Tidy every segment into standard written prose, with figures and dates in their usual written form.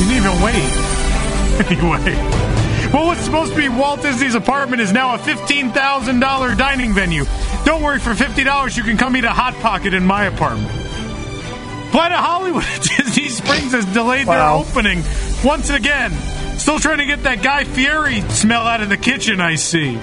You didn't even wait. Anyway. Well, what's supposed to be Walt Disney's apartment is now a $15,000 dining venue. Don't worry, for $50 you can come eat a Hot Pocket in my apartment. Planet Hollywood at Disney Springs has delayed their opening once again. Still trying to get that Guy Fieri smell out of the kitchen, I see.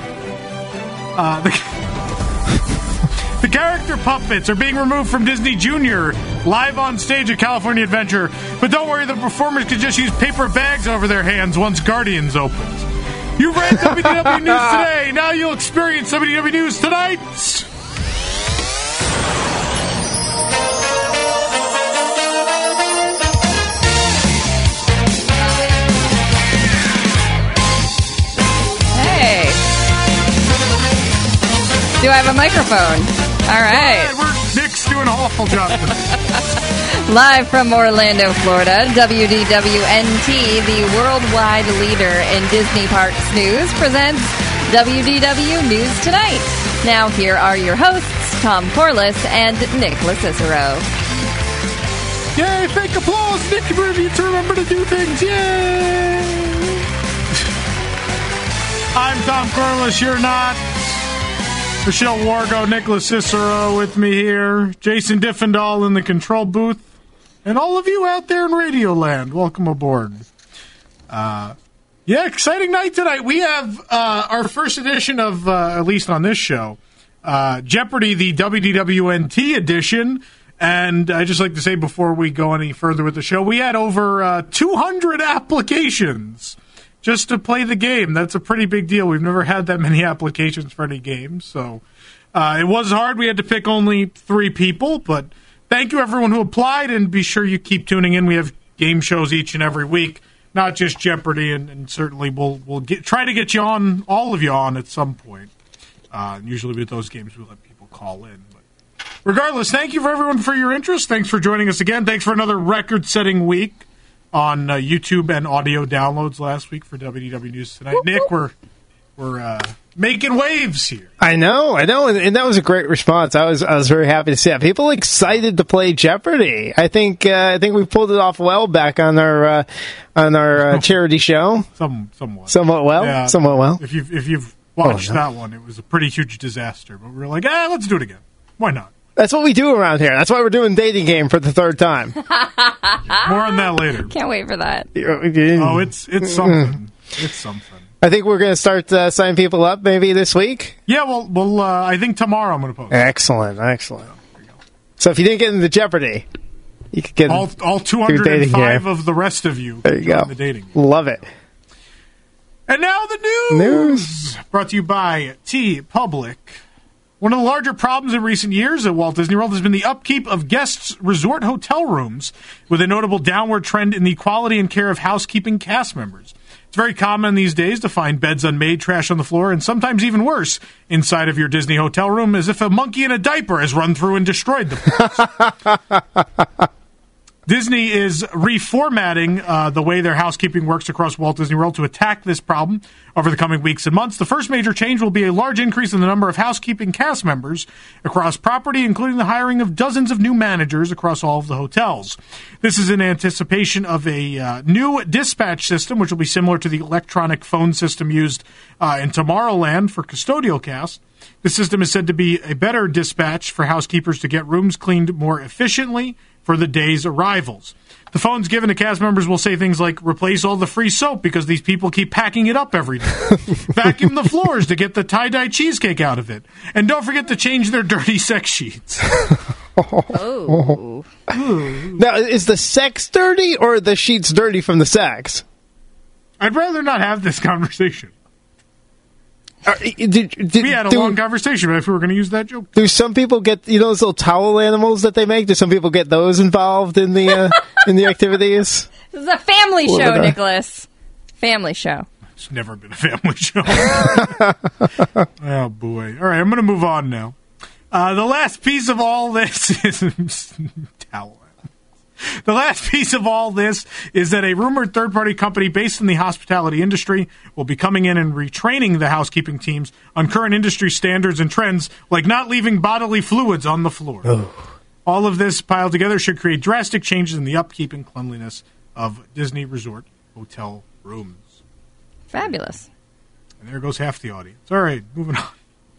The character puppets are being removed from Disney Junior live on stage at California Adventure. But don't worry, the performers could just use paper bags over their hands once Guardians opens. You've read WDW News today. Now you'll experience WDW News tonight. Hey. Do I have a microphone? All right. Nick's doing an awful job. Live from Orlando, Florida, WDWNT, the worldwide leader in Disney Parks news, presents WDW News Tonight. Now here are your hosts, Tom Corliss and Nicholas Cicero. Yay, fake applause. Nick needs to remember to do things. Yay. I'm Tom Corliss. You're not. Michelle Wargo, Nicholas Cicero with me here. Jason Diffendahl in the control booth. And all of you out there in Radio Land, welcome aboard. Exciting night tonight. We have our first edition of, at least on this show, Jeopardy, the WDWNT edition. And I'd just like to say before we go any further with the show, we had over 200 applications just to play the game. That's a pretty big deal. We've never had that many applications for any games. So it was hard. We had to pick only 3 people. But thank you, everyone who applied. And be sure you keep tuning in. We have game shows each and every week, not just Jeopardy. And certainly we'll try to get you on, all of you on at some point. Usually with those games, we let people call in. But regardless, thank you for everyone for your interest. Thanks for joining us again. Thanks for another record-setting week on YouTube and audio downloads last week for WDW News Tonight. Nick, we're making waves here. I know, and that was a great response. I was very happy to see that. People excited to play Jeopardy. I think we pulled it off well back on our charity show. Somewhat well. Yeah. Somewhat well. If you've watched that one, it was a pretty huge disaster. But we were like, let's do it again. Why not? That's what we do around here. That's why we're doing Dating Game for the 3rd time. More on that later. Can't wait for that. Oh, it's something. It's something. I think we're going to start signing people up maybe this week. Yeah, well, I think tomorrow I'm going to post. Excellent. So if you didn't get into Jeopardy, you could get all 205 of the rest of you. There you go. The dating game. Love it. And now the news. Brought to you by T-Public. One of the larger problems in recent years at Walt Disney World has been the upkeep of guests' resort hotel rooms, with a notable downward trend in the quality and care of housekeeping cast members. It's very common these days to find beds unmade, trash on the floor, and sometimes even worse, inside of your Disney hotel room, as if a monkey in a diaper has run through and destroyed the place. Disney is reformatting the way their housekeeping works across Walt Disney World to attack this problem over the coming weeks and months. The first major change will be a large increase in the number of housekeeping cast members across property, including the hiring of dozens of new managers across all of the hotels. This is in anticipation of a new dispatch system, which will be similar to the electronic phone system used in Tomorrowland for custodial cast. The system is said to be a better dispatch for housekeepers to get rooms cleaned more efficiently for the day's arrivals. The phones given to cast members will say things like, replace all the free soap because these people keep packing it up every day. Vacuum the floors to get the tie-dye cheesecake out of it. And don't forget to change their dirty sex sheets. Oh. Now, is the sex dirty or the sheets dirty from the sex? I'd rather not have this conversation. We had a long conversation if we were going to use that joke. Do some people get, those little towel animals that they make? Do some people get those involved in the in the activities? This is a family show, Nicholas. Family show. It's never been a family show. Oh, boy. All right, I'm going to move on now. The last piece of all this is towel. The last piece of all this is that a rumored third-party company based in the hospitality industry will be coming in and retraining the housekeeping teams on current industry standards and trends, like not leaving bodily fluids on the floor. Oh. All of this piled together should create drastic changes in the upkeep and cleanliness of Disney Resort hotel rooms. Fabulous. And there goes half the audience. All right, moving on.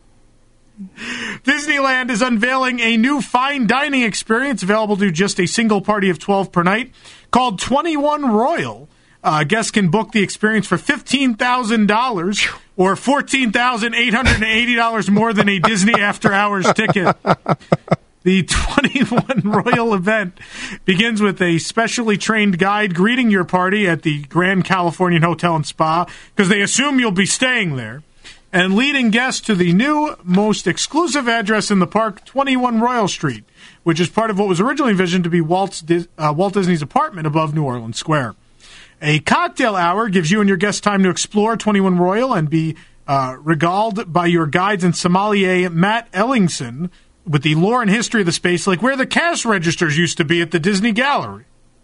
Disneyland is unveiling a new fine dining experience available to just a single party of 12 per night called 21 Royal. Guests can book the experience for $15,000 or $14,880 more than a Disney After Hours ticket. The 21 Royal event begins with a specially trained guide greeting your party at the Grand Californian Hotel and Spa because they assume you'll be staying there, and leading guests to the new, most exclusive address in the park, 21 Royal Street, which is part of what was originally envisioned to be Walt Disney's apartment above New Orleans Square. A cocktail hour gives you and your guests time to explore 21 Royal and be regaled by your guides and sommelier Matt Ellingson with the lore and history of the space, like where the cash registers used to be at the Disney Gallery.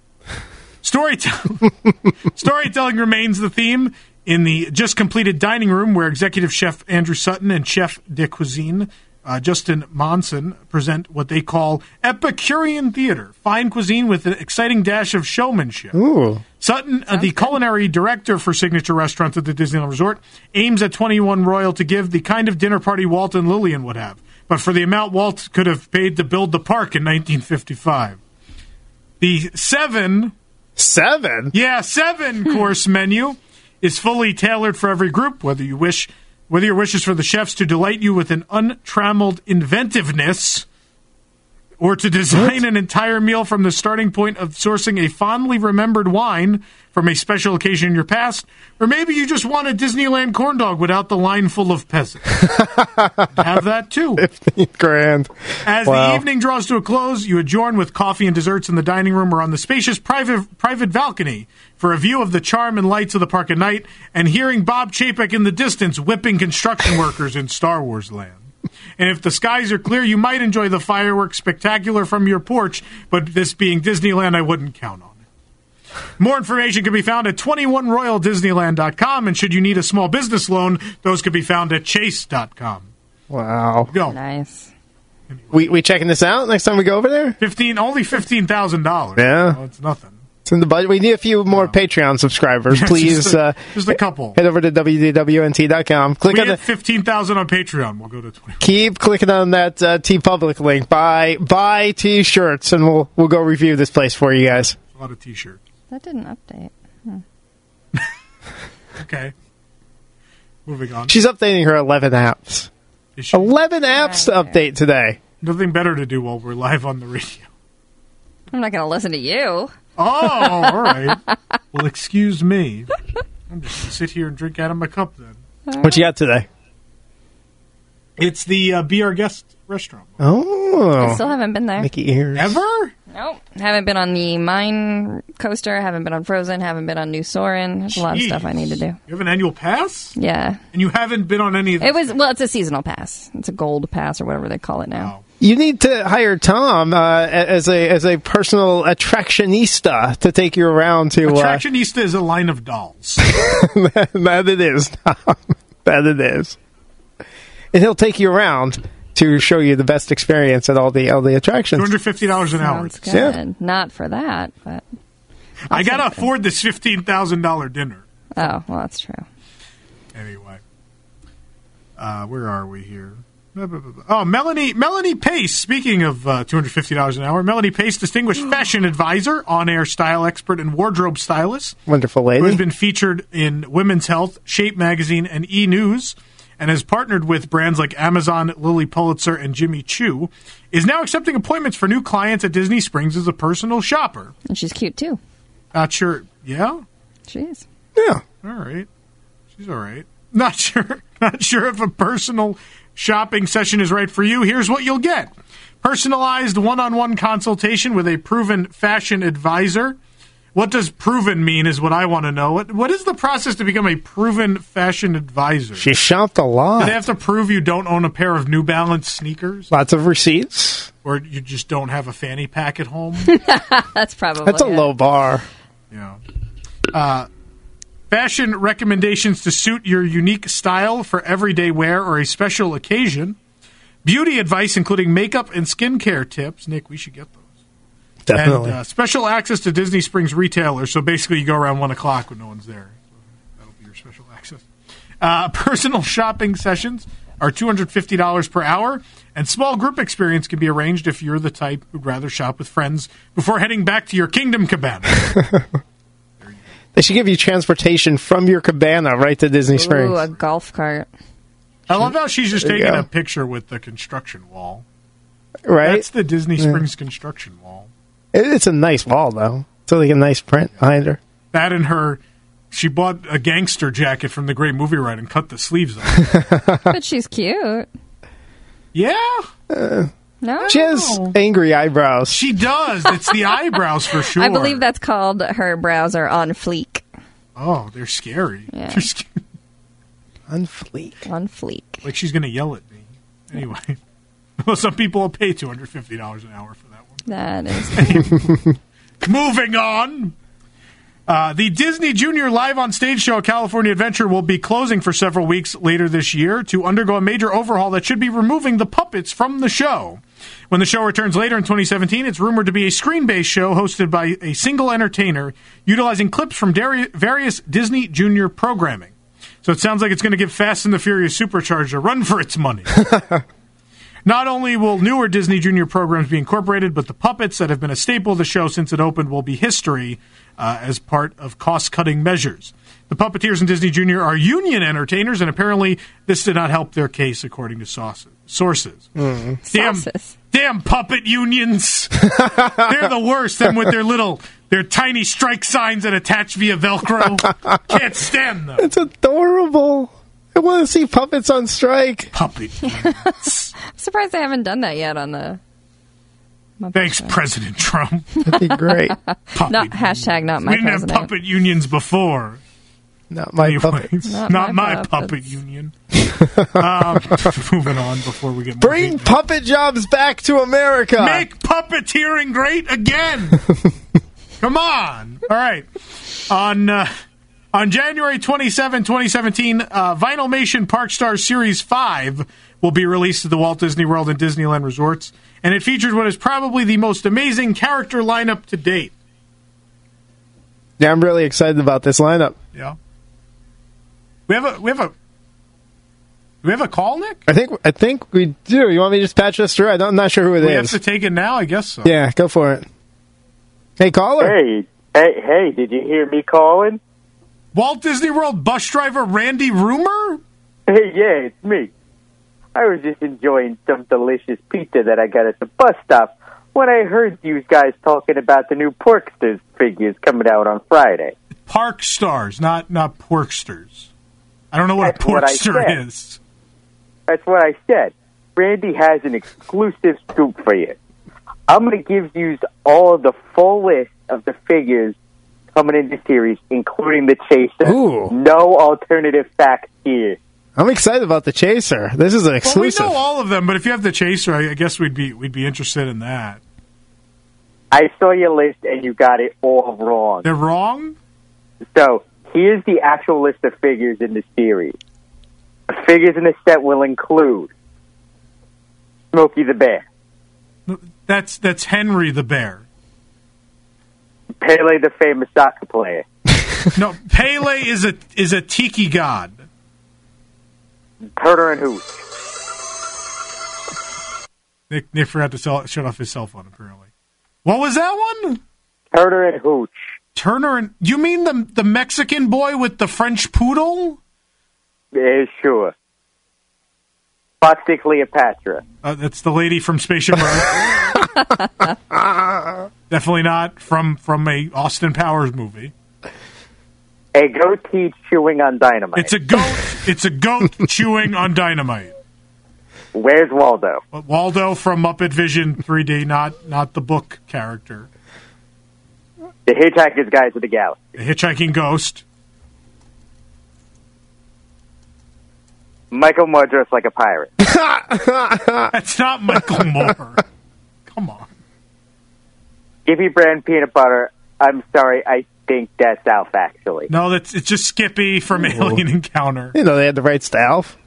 Storytelling remains the theme in the just-completed dining room, where executive chef Andrew Sutton and chef de cuisine Justin Monson present what they call Epicurean theater, fine cuisine with an exciting dash of showmanship. Ooh. Sutton, the culinary director for signature restaurants at the Disneyland Resort, aims at 21 Royal to give the kind of dinner party Walt and Lillian would have, but for the amount Walt could have paid to build the park in 1955. The seven course menu is fully tailored for every group, whether your wish is for the chefs to delight you with an untrammeled inventiveness or to design an entire meal from the starting point of sourcing a fondly remembered wine from a special occasion in your past, or maybe you just want a Disneyland corn dog without the line full of peasants. Have that too. $15,000. As the evening draws to a close, you adjourn with coffee and desserts in the dining room or on the spacious private balcony for a view of the charm and lights of the park at night and hearing Bob Chapek in the distance whipping construction workers in Star Wars land. And if the skies are clear, you might enjoy the fireworks spectacular from your porch, but this being Disneyland, I wouldn't count on it. More information can be found at 21royaldisneyland.com, and should you need a small business loan, those can be found at chase.com. Wow. Go. Nice. We checking this out next time we go over there? Only $15,000. Yeah. So it's nothing. It's in the budget. We need a few more Patreon subscribers. Please, just a couple. Head over to wdwnt.com. Click on the 15,000 on Patreon. We'll go to 20. Keep clicking on that TeePublic link. Buy T-shirts, and we'll go review this place for you guys. A lot of T-shirts. That didn't update. Okay. Moving on. She's updating her 11 apps. 11 apps to update today. Nothing better to do while we're live on the radio. I'm not going to listen to you. Oh, all right. Well, excuse me. I'm just going to sit here and drink out of my cup then. What you got today? It's the Be Our Guest restaurant. Oh. I still haven't been there. Mickey ears. Ever? Nope. Haven't been on the Mine Coaster. Haven't been on Frozen. Haven't been on New Soarin'. There's a lot of stuff I need to do. You have an annual pass? Yeah. And you haven't been on any of this? It's a seasonal pass. It's a gold pass or whatever they call it now. Wow. You need to hire Tom as a personal attractionista to take you around to... Attractionista is a line of dolls. That it is, Tom. That it is. And he'll take you around to show you the best experience at all the attractions. $250 an hour. Sounds good. Yeah. Not for that, but... I got to afford this $15,000 dinner. Oh, well, that's true. Anyway. Where are we here? Oh, Melanie Pace, speaking of $250 an hour, Melanie Pace, distinguished fashion advisor, on-air style expert, and wardrobe stylist. Wonderful lady. Who has been featured in Women's Health, Shape Magazine, and E! News, and has partnered with brands like Amazon, Lilly Pulitzer, and Jimmy Choo, is now accepting appointments for new clients at Disney Springs as a personal shopper. And she's cute, too. Not sure. Yeah? She is. Yeah. All right. She's all right. Not sure if a personal shopping session is right for you. Here's what you'll get. Personalized one-on-one consultation with a proven fashion advisor. What does proven mean is what I want to know. What is the process to become a proven fashion advisor? She shopped a lot. Do they have to prove you don't own a pair of New Balance sneakers? Lots of receipts. Or you just don't have a fanny pack at home? That's probably That's a low bar. Yeah. Fashion recommendations to suit your unique style for everyday wear or a special occasion. Beauty advice, including makeup and skincare tips. Nick, we should get those. Definitely. And special access to Disney Springs retailers. So basically you go around 1 o'clock when no one's there. So that'll be your special access. Personal shopping sessions are $250 per hour, and small group experience can be arranged if you're the type who'd rather shop with friends before heading back to your Kingdom Cabana. They should give you transportation from your cabana right to Disney Springs. Ooh, a golf cart. I love how she's just taking a picture with the construction wall. Right? That's the Disney Springs construction wall. It's a nice wall, though. It's like a nice print behind her. That and her... She bought a gangster jacket from the Great Movie Ride and cut the sleeves off. But she's cute. Yeah? No? She has angry eyebrows. She does. It's the eyebrows for sure. I believe that's called her brows are on fleek. Oh, they're scary. Yeah. They're scary. On fleek. On fleek. Like she's going to yell at me. Anyway. Well, some people will pay $250 an hour for that one. That is... Moving on. The Disney Junior Live on Stage show, California Adventure, will be closing for several weeks later this year to undergo a major overhaul that should be removing the puppets from the show. When the show returns later in 2017, it's rumored to be a screen-based show hosted by a single entertainer, utilizing clips from various Disney Junior programming. So it sounds like it's going to give Fast and the Furious Supercharged a run for its money. Not only will newer Disney Junior programs be incorporated, but the puppets that have been a staple of the show since it opened will be history as part of cost-cutting measures. The puppeteers in Disney Junior are union entertainers, and apparently this did not help their case, according to sources. Damn puppet unions! They're the worst. Them with their tiny strike signs that attach via Velcro. Can't stand them. It's adorable. I want to see puppets on strike. Puppet unions. I'm surprised they haven't done that yet on the... Thanks, President Trump. That'd be great. Not president. We didn't have puppet unions before. Not my puppets. Not my puppet union. Moving on before we get more Bring puppet jobs back to America. Make puppeteering great again. Come on. All right. On January 27, 2017, Vinylmation Park Stars Series 5 will be released at the Walt Disney World and Disneyland Resorts, and it features what is probably the most amazing character lineup to date. Yeah, I'm really excited about this lineup. Yeah. We have a call, Nick? I think we do. You want me to just patch us through? I'm not sure who it is. We have to take it now? I guess so. Yeah, go for it. Hey, caller. Hey, did you hear me calling? Walt Disney World bus driver Randy Roomer? Hey, yeah, it's me. I was just enjoying some delicious pizza that I got at the bus stop when I heard you guys talking about the new Porksters figures coming out on Friday. Park Stars, not Porksters. I don't know what a Porkster is. That's what I said. Randy has an exclusive scoop for you. I'm going to give you all the full list of the figures coming in the series, including the Chaser. Ooh. No alternative facts here. I'm excited about the Chaser. This is an exclusive. Well, we know all of them, but if you have the Chaser, I guess we'd be interested in that. I saw your list, and you got it all wrong. They're wrong? So, here's the actual list of figures in the series. The figures in the set will include Smokey the Bear. That's Henry the Bear. Pele the famous soccer player. No, Pele is a tiki god. Turner and Hooch. Nick forgot to shut off his cell phone, apparently. What was that one? Turner and Hooch. Turner and... You mean the Mexican boy with the French poodle? Yeah, sure. Foxy Cleopatra. That's the lady from Spaceship Earth. Definitely not from a Austin Powers movie. A goatee chewing on dynamite. It's a goat chewing on dynamite. Where's Waldo? Waldo from Muppet Vision 3D, not the book character. The Hitchhiker's Guide to the Galaxy. The Hitchhiking Ghost. Michael Moore dressed like a pirate. That's not Michael Moore. Come on. Skippy Brand Peanut Butter. I'm sorry, I think that's Alf, actually. No, it's just Skippy from Alien Encounter. You know, they had the rights to Alf.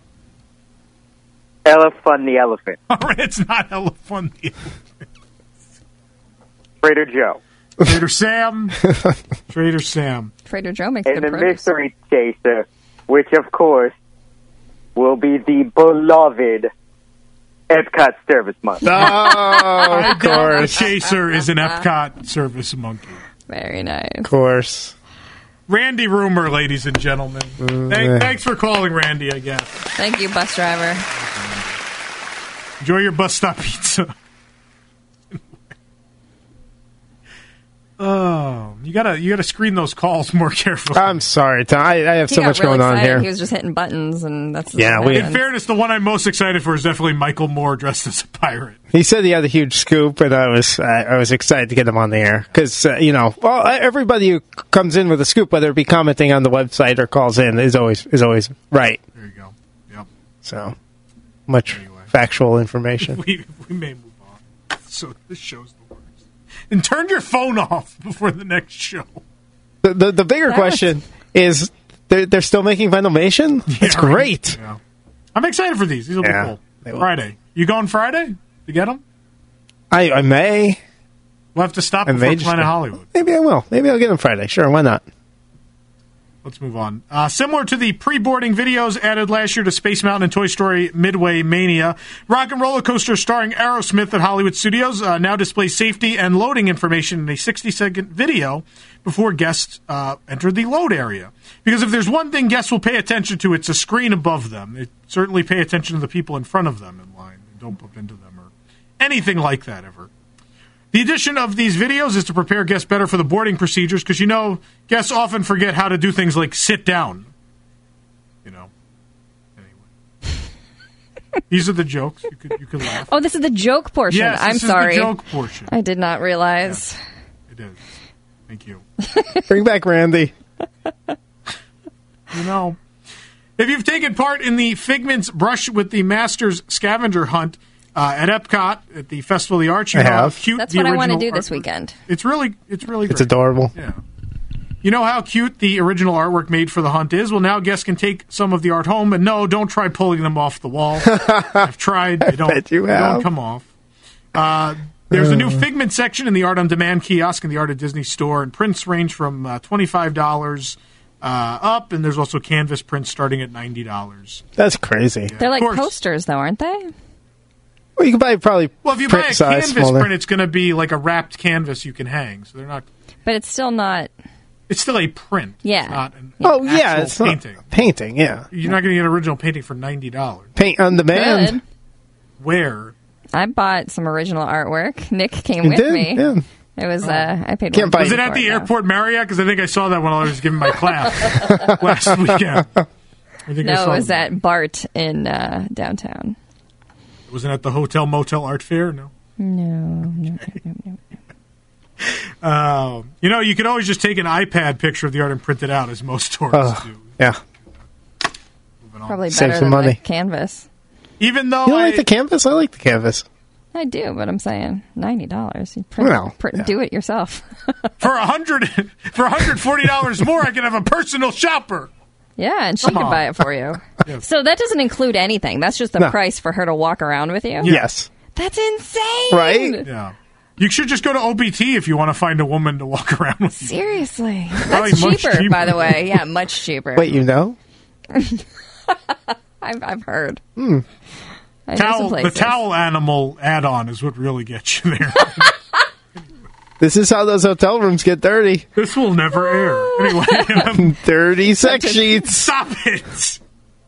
Elephant the Elephant. All right, it's not Elephant the Elephant. Trader Joe. Trader Sam. Trader Sam. Trader Joe makes And good the produce. mystery chaser, which, of course, will be the beloved Epcot Service Monkey. Oh, I of doubt the course. Chaser is an Epcot service monkey. Very nice. Of course. Randy Rumor, ladies and gentlemen. Thanks for calling, Randy, I guess. Thank you, bus driver. Enjoy your bus stop pizza. Oh, you gotta screen those calls more carefully. I'm sorry, Tom. I have so much going on excited. here. He was just hitting buttons, and that's Yeah, In fairness, the one I'm most excited for is definitely Michael Moore dressed as a pirate. He said he had a huge scoop, and I was excited to get him on the air because everybody who comes in with a scoop, whether it be commenting on the website or calls in, is always right. There you go. Yep. So much factual information. We may move on. So this show's the worst. And turn your phone off before the next show. The bigger question is they're still making Funimation? That's great. Yeah. I'm excited for these. These will be cool. Friday. You going Friday to get them? I may. We'll have to stop before Planet Hollywood. Maybe I will. Maybe I'll get them Friday. Sure, why not? Let's move on. Similar to the pre-boarding videos added last year to Space Mountain and Toy Story Midway Mania, Rock and Roller Coaster starring Aerosmith at Hollywood Studios now displays safety and loading information in a 60-second video before guests enter the load area. Because if there's one thing guests will pay attention to, it's a screen above them. They certainly pay attention to the people in front of them in line. They don't bump into them or anything like that ever. The addition of these videos is to prepare guests better for the boarding procedures because, guests often forget how to do things like sit down. Anyway. These are the jokes. You could laugh. Oh, this is the joke portion. Yes, I'm this sorry. is the joke portion. I did not realize. It is. Thank you. Bring back Randy. If you've taken part in the Figment's Brush with the Masters scavenger hunt at Epcot at the Festival of the Arts, you know how cute That's the what I original want to do artwork- this weekend. It's really great. It's adorable. Yeah. You know how cute the original artwork made for the hunt is? Well, now guests can take some of the art home, and no, don't try pulling them off the wall. I've tried. They don't come off. There's a new Figment section in the Art on Demand kiosk in the Art of Disney store, and prints range from $25 up, and there's also canvas prints starting at $90. That's crazy. Yeah, They're like posters, though, aren't they? Well, you can buy probably. Well, if you buy a canvas print, it's going to be like a wrapped canvas you can hang. So they're not. But it's still not. It's still a print. Yeah. It's not an it's painting. Not painting. Yeah. You're not going to get an original painting for $90. Paint on demand. Good. Where? I bought some original artwork. Nick came with me. Yeah. It was. I paid. Was it at the airport Marriott? Because I think I saw that when I was giving my class last weekend. No, it was at BART in downtown. Wasn't at the Hotel Motel Art Fair? No. No. You could always just take an iPad picture of the art and print it out, as most tourists do. Yeah. Probably Save better some than money. the canvas. Even though you don't like the canvas, I like the canvas. I do, but I'm saying $90. You do it yourself. For $140 more, I can have a personal shopper. Yeah, and she can buy it for you. Yes. So that doesn't include anything. That's just the price for her to walk around with you? Yeah. Yes. That's insane. Right? Yeah. You should just go to OBT if you want to find a woman to walk around with you. Seriously. Probably That's much cheaper, by the way. Yeah, much cheaper. Wait, you know? I've heard. Hmm. The towel animal add-on is what really gets you there. This is how those hotel rooms get dirty. This will never air. Anyway. Dirty sex sheets. Stop it!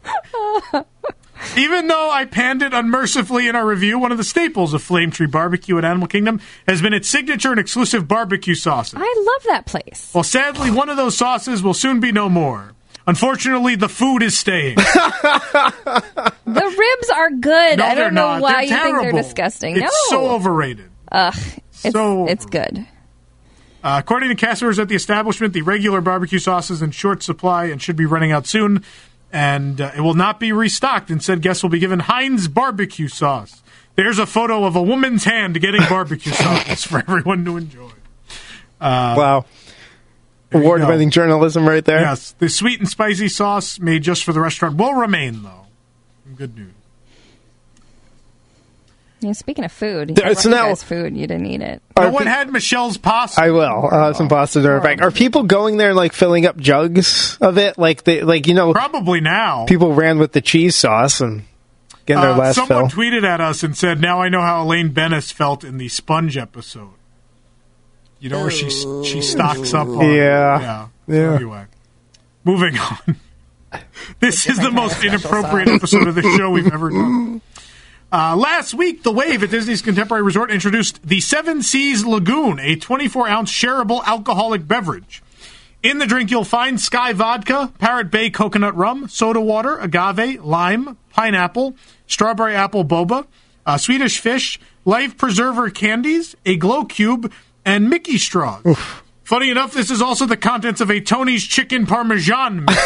Even though I panned it unmercifully in our review, one of the staples of Flame Tree Barbecue at Animal Kingdom has been its signature and exclusive barbecue sauces. I love that place. Well, sadly, one of those sauces will soon be no more. Unfortunately, the food is staying. The ribs are good. No, I don't know not. why They're you think they're disgusting. It's so overrated. It's good. According to cast members at the establishment, the regular barbecue sauce is in short supply and should be running out soon, and it will not be restocked. Instead, guests will be given Heinz barbecue sauce. There's a photo of a woman's hand getting barbecue sauce for everyone to enjoy. Wow. Award-winning journalism right there. Yes. The sweet and spicy sauce made just for the restaurant will remain, though. Good news. Yeah, speaking of food, food, you didn't eat it. No one had Michelle's pasta. I will. I'll have some pasta during back. Are people going there like filling up jugs of it? Probably now. People ran with the cheese sauce and getting their last someone fill. tweeted at us and said, "Now I know how Elaine Bennis felt in the Sponge episode. You know where she stocks up on." Yeah. So anyway, moving on. This is the most inappropriate episode of the show we've ever done. Last week, The Wave at Disney's Contemporary Resort introduced the Seven Seas Lagoon, a 24-ounce shareable alcoholic beverage. In the drink, you'll find Sky Vodka, Parrot Bay Coconut Rum, soda water, agave, lime, pineapple, strawberry apple boba, Swedish fish, life preserver candies, a glow cube, and Mickey straws. Oof. Funny enough, this is also the contents of a Tony's Chicken Parmesan mix.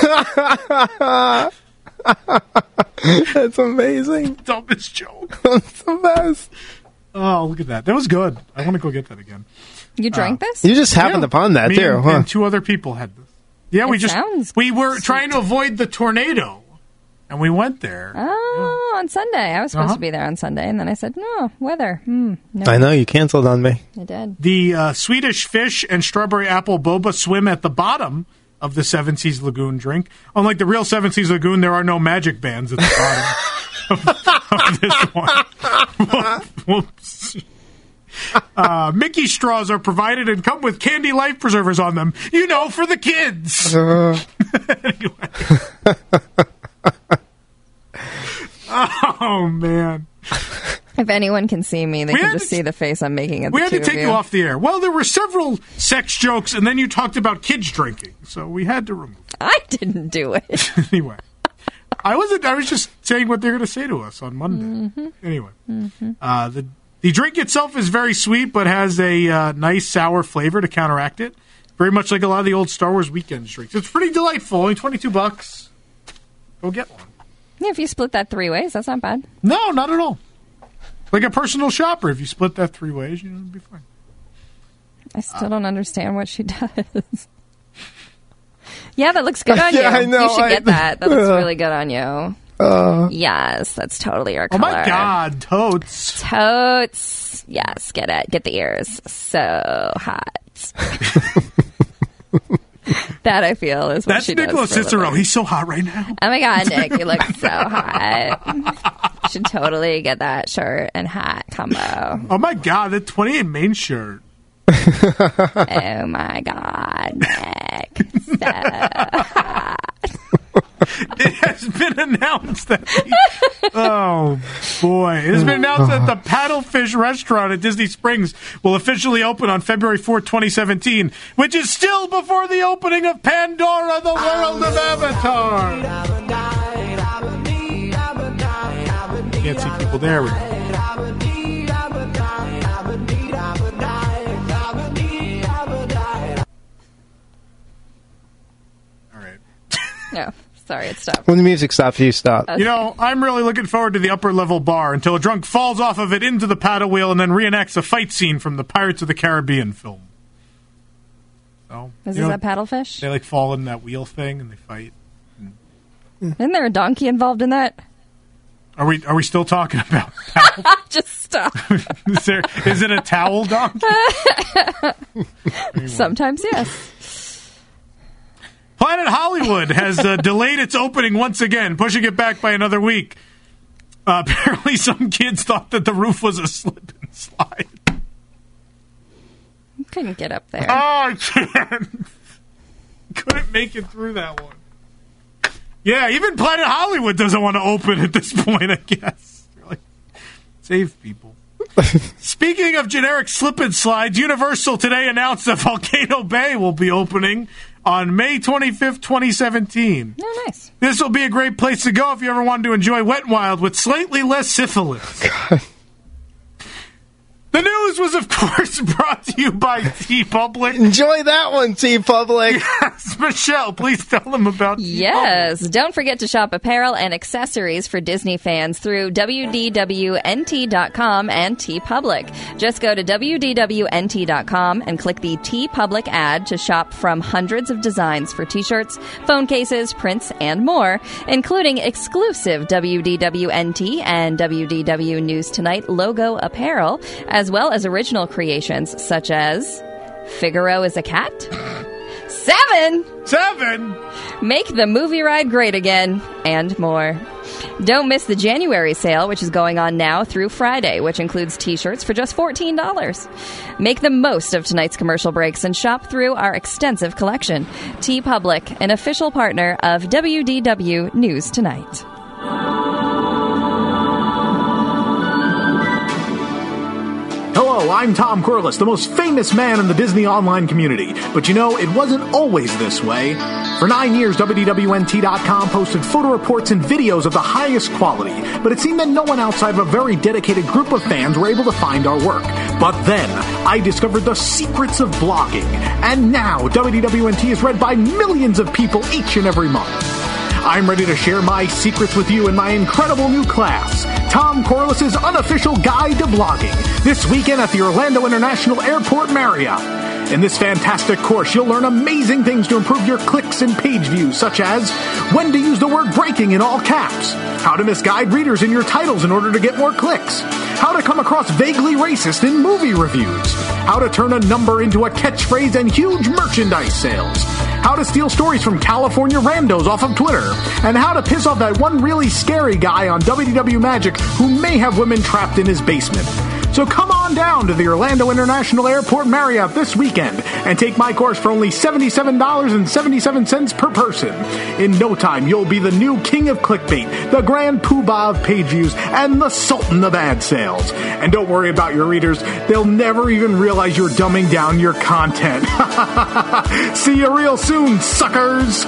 That's amazing. Dumbest joke. That's the best. Oh, look at that. That was good. I want to go get that again. You drank this? You just happened upon that, too. And two other people had this. Yeah, we were trying to avoid the tornado, and we went there. Oh, on Sunday. I was supposed to be there on Sunday, and then I said, no, weather. No. I know, you canceled on me. I did. The Swedish fish and strawberry apple boba swim at the bottom of the Seven Seas Lagoon drink. Unlike the real Seven Seas Lagoon, there are no magic bands at the bottom of this one. Whoops. Mickey straws are provided and come with candy life preservers on them. You know, for the kids. Anyway. Oh, man. If anyone can see me, they can just see the face I'm making at the two of you. We had to take you off the air. Well, there were several sex jokes, and then you talked about kids drinking, so we had to remove it. I didn't do it. Anyway. I was just saying what they're going to say to us on Monday. Mm-hmm. Anyway. Mm-hmm. The drink itself is very sweet, but has a nice sour flavor to counteract it. Very much like a lot of the old Star Wars Weekends drinks. It's pretty delightful. Only $22. Go get one. Yeah, if you split that 3 ways, that's not bad. No, not at all. Like a personal shopper, if you split that 3 ways, it'll be fine. I still don't understand what she does. Yeah, that looks good on you. I know. You should get that. That looks really good on you. Yes, that's totally your color. Oh my God, totes. Totes. Yes, get it. Get the ears. So hot. That, I feel, is what she does. That's Nicholas Cicero. He's so hot right now. Oh my God, Nick, you look so hot. You should totally get that shirt and hat combo. Oh my God, that 28 Main shirt. Oh my God, Nick. So hot. It has been announced that oh boy, it has been announced that the Paddlefish restaurant at Disney Springs will officially open on February 4th, 2017, which is still before the opening of Pandora, the World of Avatar. Can't see people there. All right. No. Sorry, it stopped. When the music stops, you stop. You know, I'm really looking forward to the upper level bar until a drunk falls off of it into the paddle wheel and then reenacts a fight scene from the Pirates of the Caribbean film. So, is this a paddlefish? They fall in that wheel thing and they fight. Isn't there a donkey involved in that? Are we still talking about paddle? Just stop. Is it a towel donkey? Sometimes, yes. Planet Hollywood has delayed its opening once again, pushing it back by another week. Apparently some kids thought that the roof was a slip and slide. You couldn't get up there. Oh, I can't. Couldn't make it through that one. Yeah, even Planet Hollywood doesn't want to open at this point, I guess. Like, save people. Speaking of generic slip and slides, Universal today announced that Volcano Bay will be opening on May 25th, 2017. Oh, nice. This will be a great place to go if you ever wanted to enjoy Wet n Wild with slightly less syphilis. God. The news was, of course, brought to you by T-Public. Enjoy that one, T-Public. Yes, Yes, Michelle, please tell them about Yes. Don't forget to shop apparel and accessories for Disney fans through WDWNT.com and TeePublic. Just go to WDWNT.com and click the TeePublic ad to shop from hundreds of designs for t-shirts, phone cases, prints, and more, including exclusive WDWNT and WDW News Tonight logo apparel, as well as original creations such as Figaro is a cat? 7! Make the movie ride great again, and more. Don't miss the January sale, which is going on now through Friday, which includes t-shirts for just $14. Make the most of tonight's commercial breaks and shop through our extensive collection. TeePublic, an official partner of WDW News Tonight. Hello, I'm Tom Corliss, the most famous man in the Disney online community. But you know, it wasn't always this way. For 9 years, WDWNT.com posted photo reports and videos of the highest quality, but it seemed that no one outside of a very dedicated group of fans were able to find our work. But then, I discovered the secrets of blogging, and now WDWNT is read by millions of people each and every month. I'm ready to share my secrets with you in my incredible new class, Tom Corliss's Unofficial Guide to Blogging, this weekend at the Orlando International Airport Marriott. In this fantastic course, you'll learn amazing things to improve your clicks and page views, such as when to use the word breaking in all caps, how to misguide readers in your titles in order to get more clicks, how to come across vaguely racist in movie reviews, how to turn a number into a catchphrase and huge merchandise sales, how to steal stories from California randos off of Twitter, and how to piss off that one really scary guy on WDW Magic who may have women trapped in his basement. So come on down to the Orlando International Airport Marriott this weekend and take my course for only $77.77 per person. In no time, you'll be the new king of clickbait, the grand poobah of page views, and the sultan of ad sales. And don't worry about your readers. They'll never even realize you're dumbing down your content. See you real soon, suckers!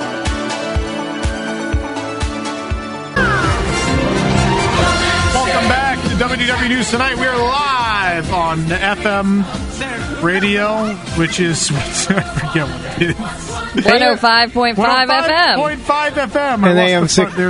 WDW News Tonight. We are live on FM radio, which is, I forget what it is. 105.5 FM. 105.5 FM. And AM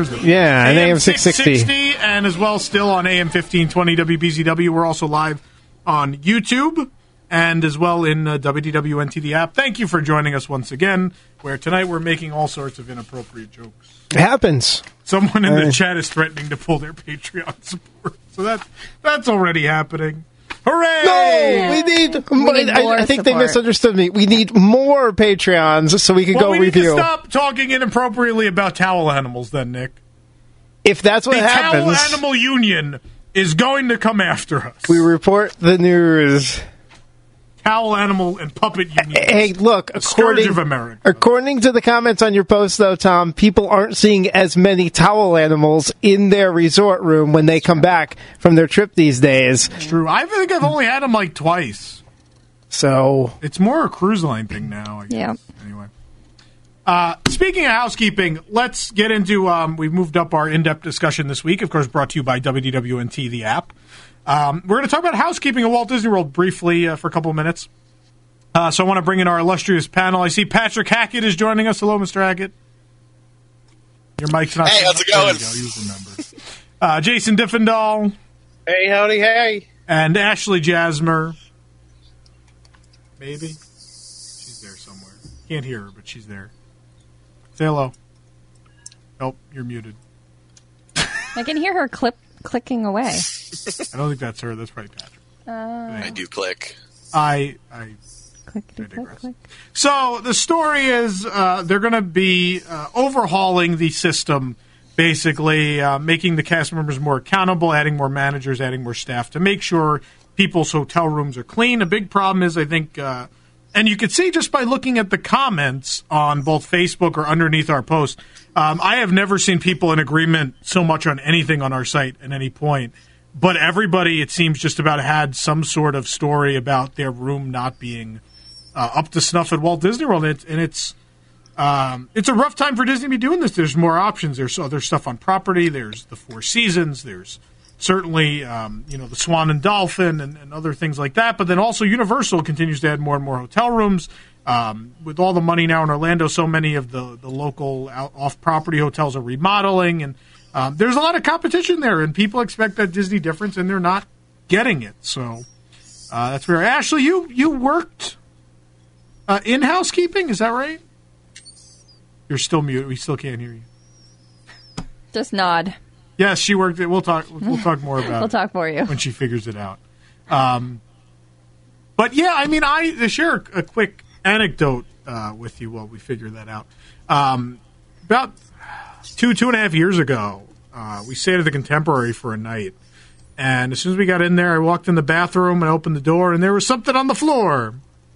660. And as well, still on AM 1520 WBZW. We're also live on YouTube and as well in WDWNT, the app. Thank you for joining us once again, where tonight we're making all sorts of inappropriate jokes. It happens. Someone in the chat is threatening to pull their Patreon support. So that's already happening. Hooray! No, we need more I think support. They misunderstood me. We need more Patreons so we can go review. We need to stop talking inappropriately about towel animals then, Nick. If that's what happens... The Towel Animal Union is going to come after us. We report the news... Towel Animal and Puppet Union. Hey, look, according to the comments on your post, though, Tom, people aren't seeing as many towel animals in their resort room when they come back from their trip these days. It's true. I think I've only had them like twice. So it's more a cruise line thing now, I guess. Yeah. Anyway. Speaking of housekeeping, let's get into, we've moved up our in-depth discussion this week, of course, brought to you by WDWNT, the app. We're going to talk about housekeeping at Walt Disney World briefly for a couple of minutes. So I want to bring in our illustrious panel. I see Patrick Hackett is joining us. Hello, Mr. Hackett. Your mic's not... Hey, how's it going? You remember. Jason Diffendahl. Hey, howdy, hey. And Ashley Jasmer. Maybe. She's there somewhere. Can't hear her, but she's there. Say hello. Nope, you're muted. I can hear her clicking away. I don't think that's her. That's probably Patrick. I do click. I click. So the story is they're going to be overhauling the system, basically making the cast members more accountable, adding more managers, adding more staff to make sure people's hotel rooms are clean. A big problem is, I think, and you could see just by looking at the comments on both Facebook or underneath our post, I have never seen people in agreement so much on anything on our site at any point. But everybody, it seems, just about had some sort of story about their room not being up to snuff at Walt Disney World. And it's a rough time for Disney to be doing this. There's more options. There's other stuff on property. There's the Four Seasons. There's certainly the Swan and Dolphin and other things like that. But then also Universal continues to add more and more hotel rooms. with all the money now in Orlando, so many of the local off-property hotels are remodeling, and there's a lot of competition there, and people expect that Disney difference, and they're not getting it. So that's fair. Ashley, you worked in housekeeping, is that right? You're still mute. We still can't hear you. Just nod. Yes, she worked it. We'll talk more about it. We'll talk for you when she figures it out. But yeah, I mean, I share a quick anecdote with you while we figure that out. About two and a half years ago, we stayed at the Contemporary for a night, and as soon as we got in there, I walked in the bathroom and opened the door, and there was something on the floor.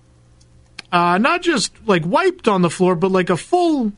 Not just like wiped on the floor, but like a full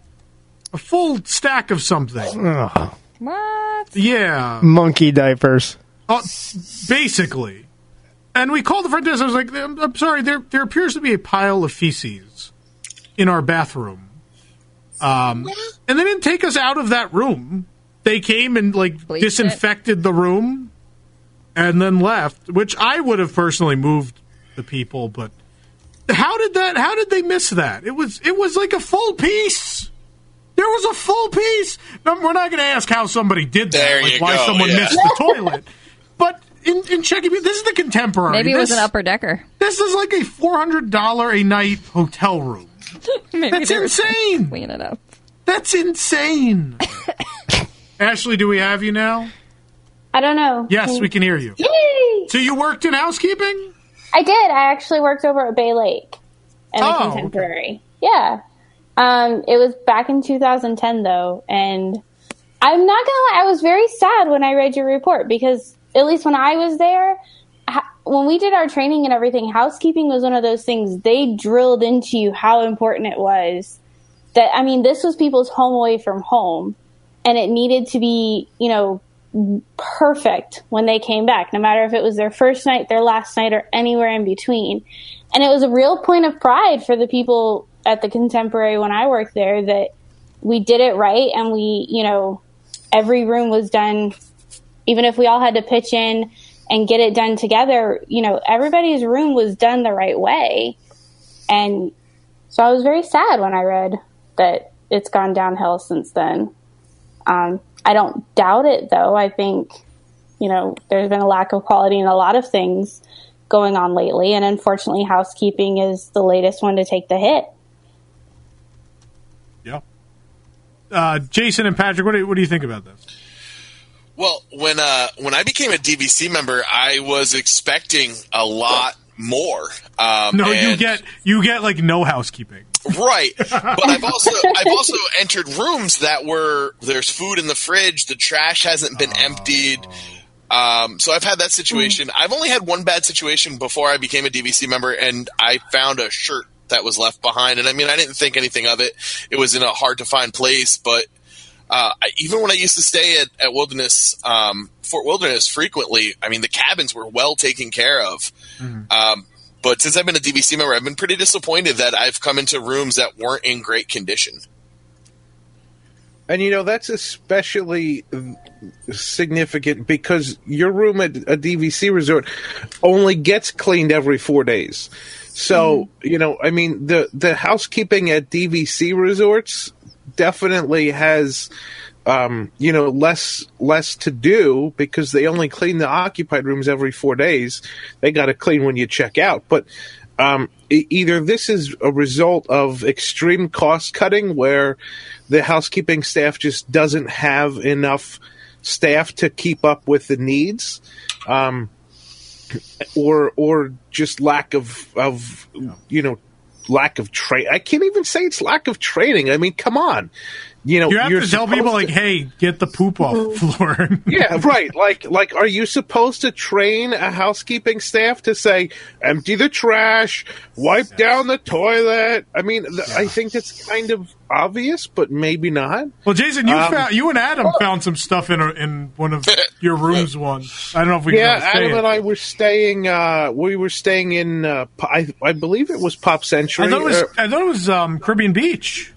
stack of something. Oh. What? Yeah, monkey diapers. Basically. And we called the front desk. I was like, I'm sorry, there appears to be a pile of feces in our bathroom. And they didn't take us out of that room. They came and disinfected the room and then left, which I would have personally moved the people, but how did they miss that? It was like a full piece. There was a full piece. No, we're not going to ask how somebody did that, why someone missed the toilet. But in checking, this is the Contemporary. Maybe it was an upper decker. This is like a $400 a night hotel room. That's insane. Clean it up. That's insane. Ashley, do we have you now? I don't know. Yes, we can hear you. Yay! So you worked in housekeeping? I did. I actually worked over at Bay Lake in the Contemporary. Okay. Yeah. It was back in 2010, though, and I'm not going to lie, I was very sad when I read your report, because at least when I was there, when we did our training and everything, housekeeping was one of those things they drilled into you how important it was. That, I mean, this was people's home away from home, and it needed to be, perfect when they came back, no matter if it was their first night, their last night, or anywhere in between. And it was a real point of pride for the people at the Contemporary when I worked there that we did it right, and we, every room was done, even if we all had to pitch in and get it done together, everybody's room was done the right way. And so I was very sad when I read that it's gone downhill since then. I don't doubt it, though. I think, there's been a lack of quality in a lot of things going on lately, and unfortunately housekeeping is the latest one to take the hit. Yeah. Jason and Patrick, what do you think about this? Well, when I became a DVC member, I was expecting a lot more. No, you get like no housekeeping. Right. But I've also entered rooms that there's food in the fridge, the trash hasn't been emptied. So I've had that situation. I've only had one bad situation before I became a DVC member, and I found a shirt that was left behind. And I mean, I didn't think anything of it. It was in a hard to find place, but even when I used to stay at Wilderness, Fort Wilderness frequently, I mean, the cabins were well taken care of. Mm-hmm. But since I've been a DVC member, I've been pretty disappointed that I've come into rooms that weren't in great condition. And, that's especially significant because your room at a DVC resort only gets cleaned every 4 days. So, I mean, the housekeeping at DVC resorts definitely has, less to do because they only clean the occupied rooms every 4 days. They got to clean when you check out. But either this is a result of extreme cost cutting where the housekeeping staff just doesn't have enough staff to keep up with the needs, or just lack of lack of training. I can't even say it's lack of training. I mean, come on. You have to tell people hey, get the poop off the floor. Yeah, right. Like, are you supposed to train a housekeeping staff to say, empty the trash, wipe down the toilet? I mean, I think that's kind of obvious, but maybe not. Well, Jason, you and Adam found some stuff in one of your rooms once. I don't know if we can Adam and I were staying. We were staying in. I believe it was Pop Century. I thought it was Caribbean Beach.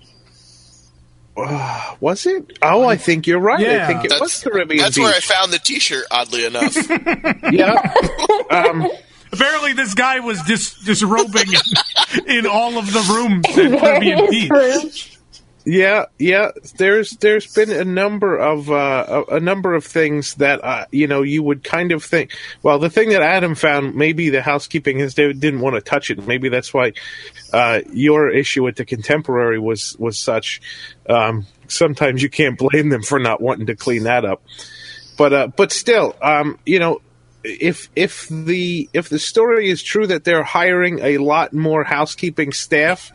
Was it? Oh, I think you're right. Yeah. I think it was Caribbean That's Beach. where I found the T-shirt, oddly enough. Yeah. Apparently, this guy was disrobing in all of the rooms at Airbnb. Yeah. There's been a number of things that you would kind of think. Well, the thing that Adam found, maybe the housekeeping didn't want to touch it. Maybe that's why your issue with the Contemporary was such. Sometimes you can't blame them for not wanting to clean that up. But still, if the story is true that they're hiring a lot more housekeeping staff,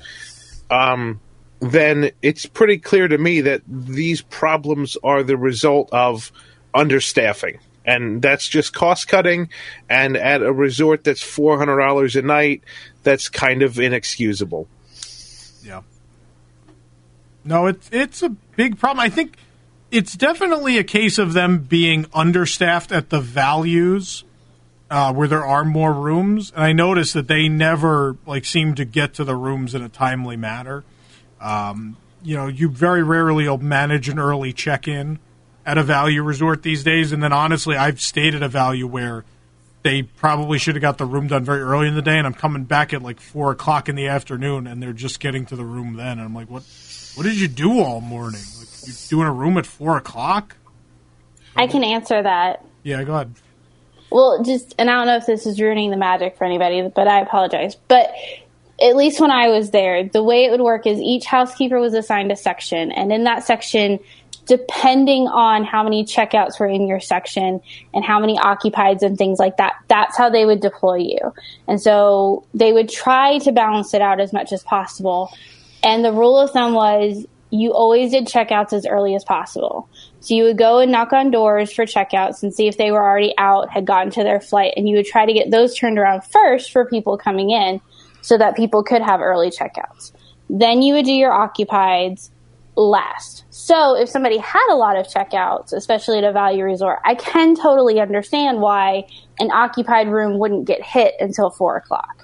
then it's pretty clear to me that these problems are the result of understaffing. And that's just cost cutting. And at a resort that's $400 a night, that's kind of inexcusable. Yeah. No, it's a big problem. I think it's definitely a case of them being understaffed at the values where there are more rooms. And I noticed that they never seem to get to the rooms in a timely manner. You very rarely will manage an early check-in at a value resort these days. And then honestly, I've stayed at a value where they probably should have got the room done very early in the day, and I'm coming back at 4 o'clock in the afternoon, and they're just getting to the room then. And I'm like, what did you do all morning? You doing a room at 4 o'clock? I can answer that. Yeah, go ahead. Well, and I don't know if this is ruining the magic for anybody, but I apologize. But at least when I was there, the way it would work is each housekeeper was assigned a section. And in that section, depending on how many checkouts were in your section and how many occupieds and things like that, that's how they would deploy you. And so they would try to balance it out as much as possible. And the rule of thumb was you always did checkouts as early as possible. So you would go and knock on doors for checkouts and see if they were already out, had gotten to their flight, and you would try to get those turned around first for people coming in so that people could have early checkouts. Then you would do your occupieds last. So if somebody had a lot of checkouts, especially at a value resort, I can totally understand why an occupied room wouldn't get hit until 4 o'clock.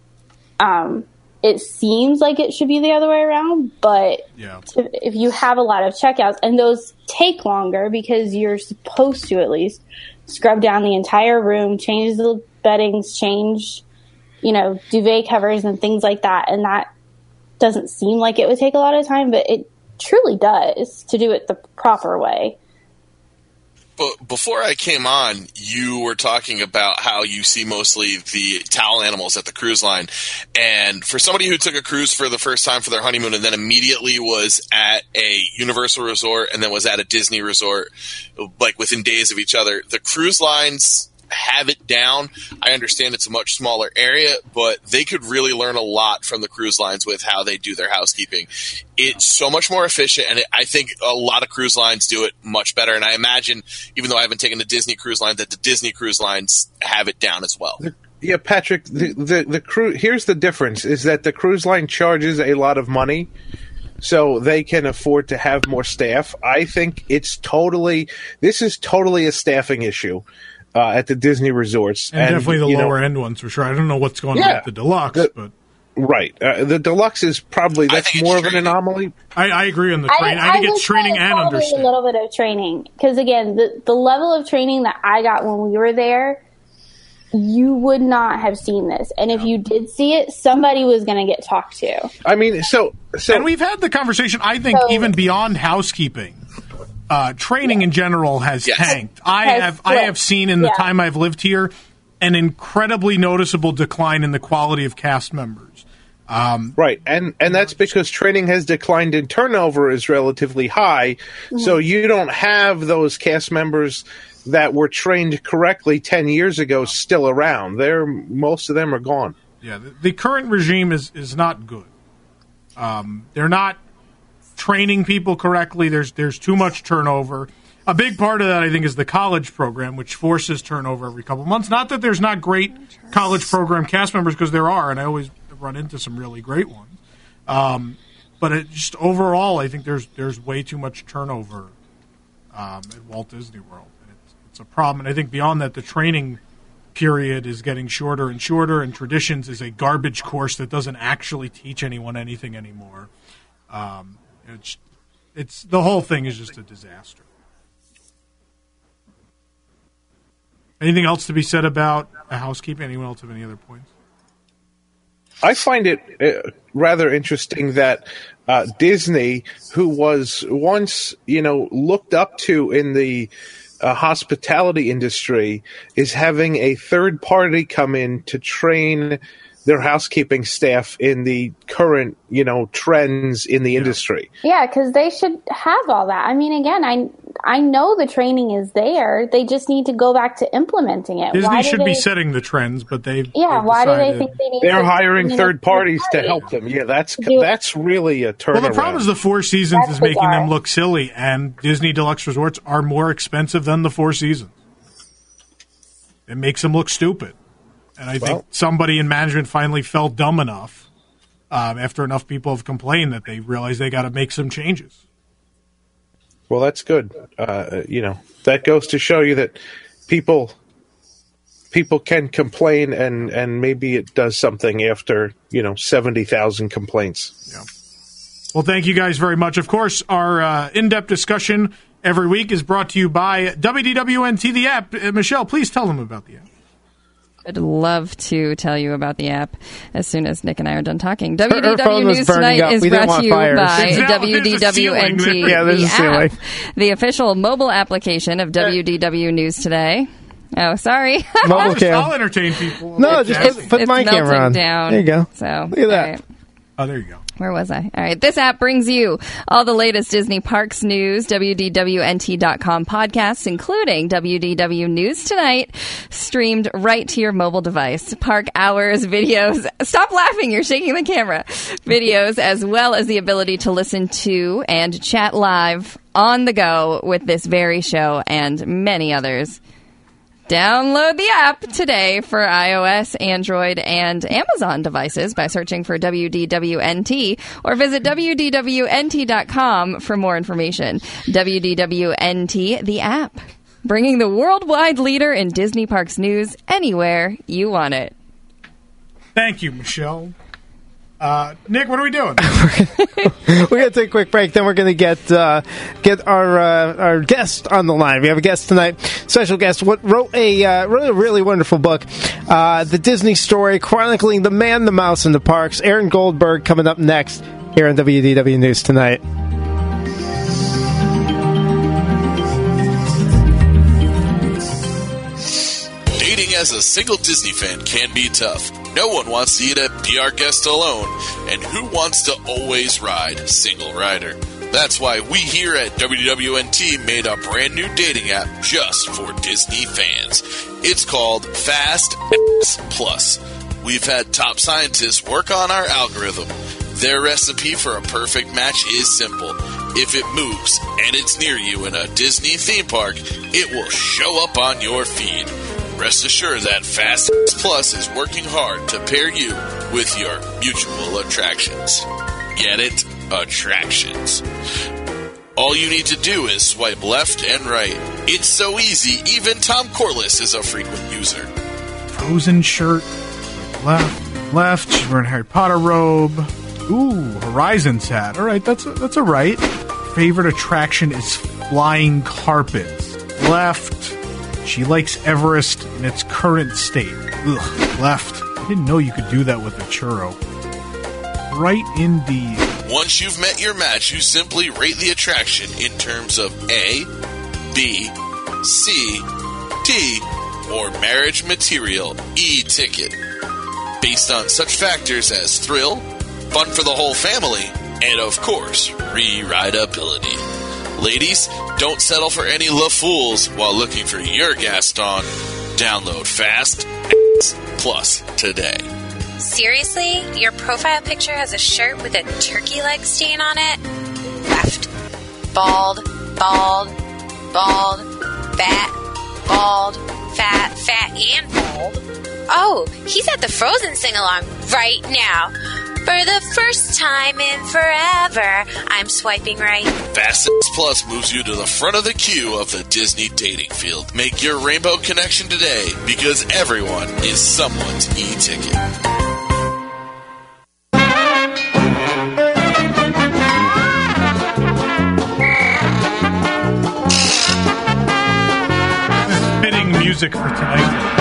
It seems like it should be the other way around, but if you have a lot of checkouts, and those take longer because you're supposed to at least scrub down the entire room, change the beddings, change, duvet covers and things like that, and that doesn't seem like it would take a lot of time, but it truly does to do it the proper way. But before I came on, you were talking about how you see mostly the towel animals at the cruise line. And for somebody who took a cruise for the first time for their honeymoon and then immediately was at a Universal resort and then was at a Disney resort, within days of each other, the cruise lines have it down. I understand it's a much smaller area, but they could really learn a lot from the cruise lines with how they do their housekeeping. It's so much more efficient, and I think a lot of cruise lines do it much better. And I imagine, even though I haven't taken a Disney cruise line, that the Disney cruise lines have it down as well. Yeah, Patrick, the here's the difference, is that the cruise line charges a lot of money, so they can afford to have more staff. I think this is totally a staffing issue. At the Disney resorts. And definitely the lower-end ones, for sure. I don't know what's going on with the deluxe. but Right. The deluxe is probably, that's more of an anomaly. I agree on the training. I think it's training and understanding. A little bit of training. Because, again, the level of training that I got when we were there, you would not have seen this. And if you did see it, somebody was going to get talked to. I mean, so and we've had the conversation, I think, even beyond housekeeping. Training in general has tanked. I have seen in the time I've lived here an incredibly noticeable decline in the quality of cast members. Right, and that's because training has declined and turnover is relatively high, so you don't have those cast members that were trained correctly 10 years ago still around. Most of them are gone. Yeah, the current regime is not good. They're not training people correctly. There's too much turnover. A big part of that, I think, is the college program, which forces turnover every couple months. Not that there's not great college program cast members, because there are, and I always run into some really great ones. But just overall, I think there's way too much turnover at Walt Disney World. And it's a problem. And I think beyond that, the training period is getting shorter and shorter, and Traditions is a garbage course that doesn't actually teach anyone anything anymore. It's the whole thing is just a disaster. Anything else to be said about housekeeping? Anyone else have any other points? I find it rather interesting that Disney, who was once, looked up to in the hospitality industry, is having a third party come in to train their housekeeping staff in the current, trends in the industry. Yeah, because they should have all that. I mean, again, I know the training is there. They just need to go back to implementing it. Disney should be setting the trends, but they've why do they think they need? They're hiring third parties to help them. Yeah, that's really a turnaround. Well, the problem is the Four Seasons is making them look silly, and Disney Deluxe Resorts are more expensive than the Four Seasons. It makes them look stupid. And I think somebody in management finally felt dumb enough after enough people have complained that they realize they got to make some changes. Well, that's good. That goes to show you that people can complain and maybe it does something after, 70,000 complaints. Yeah. Well, thank you guys very much. Of course, our in-depth discussion every week is brought to you by WDWNT, the app. Michelle, please tell them about the app. I'd love to tell you about the app as soon as Nick and I are done talking. WDW News Tonight is brought to you by WDWNT, the app, the official mobile application of WDW News Today. Oh, sorry. Mobile cam. I'll entertain people. No, just put my camera on. Down. There you go. So, look at that. Right. Oh, there you go. Where was I? All right. This app brings you all the latest Disney Parks news, WDWNT.com podcasts, including WDW News Tonight, streamed right to your mobile device. Park hours, videos. Stop laughing. You're shaking the camera. Videos, as well as the ability to listen to and chat live on the go with this very show and many others. Download the app today for iOS, Android, and Amazon devices by searching for WDWNT or visit WDWNT.com for more information. WDWNT, the app, bringing the worldwide leader in Disney Parks news anywhere you want it. Thank you, Michelle. Nick, what are we doing? We're going to take a quick break. Then we're going to get our guest on the line. We have a guest tonight, special guest, wrote a really wonderful book, The Disney Story, chronicling the man, the mouse, and the parks. Aaron Goldberg coming up next here on WDW News Tonight. Dating as a single Disney fan can be tough. No one wants you to be our guest alone. And who wants to always ride single rider? That's why we here at WDWNT made a brand new dating app just for Disney fans. It's called Fast Plus. We've had top scientists work on our algorithm. Their recipe for a perfect match is simple. If it moves and it's near you in a Disney theme park, it will show up on your feed. Rest assured that Fast Plus is working hard to pair you with your mutual attractions. Get it? Attractions. All you need to do is swipe left and right. It's so easy, even Tom Corliss is a frequent user. Frozen shirt, left. She's wearing a Harry Potter robe. Ooh, Horizon's hat. All right, that's a right. Favorite attraction is flying carpets. Left. She likes Everest in its current state. Ugh, left. I didn't know you could do that with a churro. Right indeed. Once you've met your match, you simply rate the attraction in terms of A, B, C, D, or marriage material E-ticket. Based on such factors as thrill, fun for the whole family, and of course, re-rideability. Ladies, don't settle for any LaFools while looking for your Gaston. Download Fast Plus today. Seriously? Your profile picture has a shirt with a turkey leg stain on it? Left. Bald, bald, bald, fat, bald, fat, and bald. Oh, he's at the Frozen sing-along right now. For the first time in forever, I'm swiping right. Fast Plus moves you to the front of the queue of the Disney dating field. Make your rainbow connection today, because everyone is someone's e-ticket. music for tonight.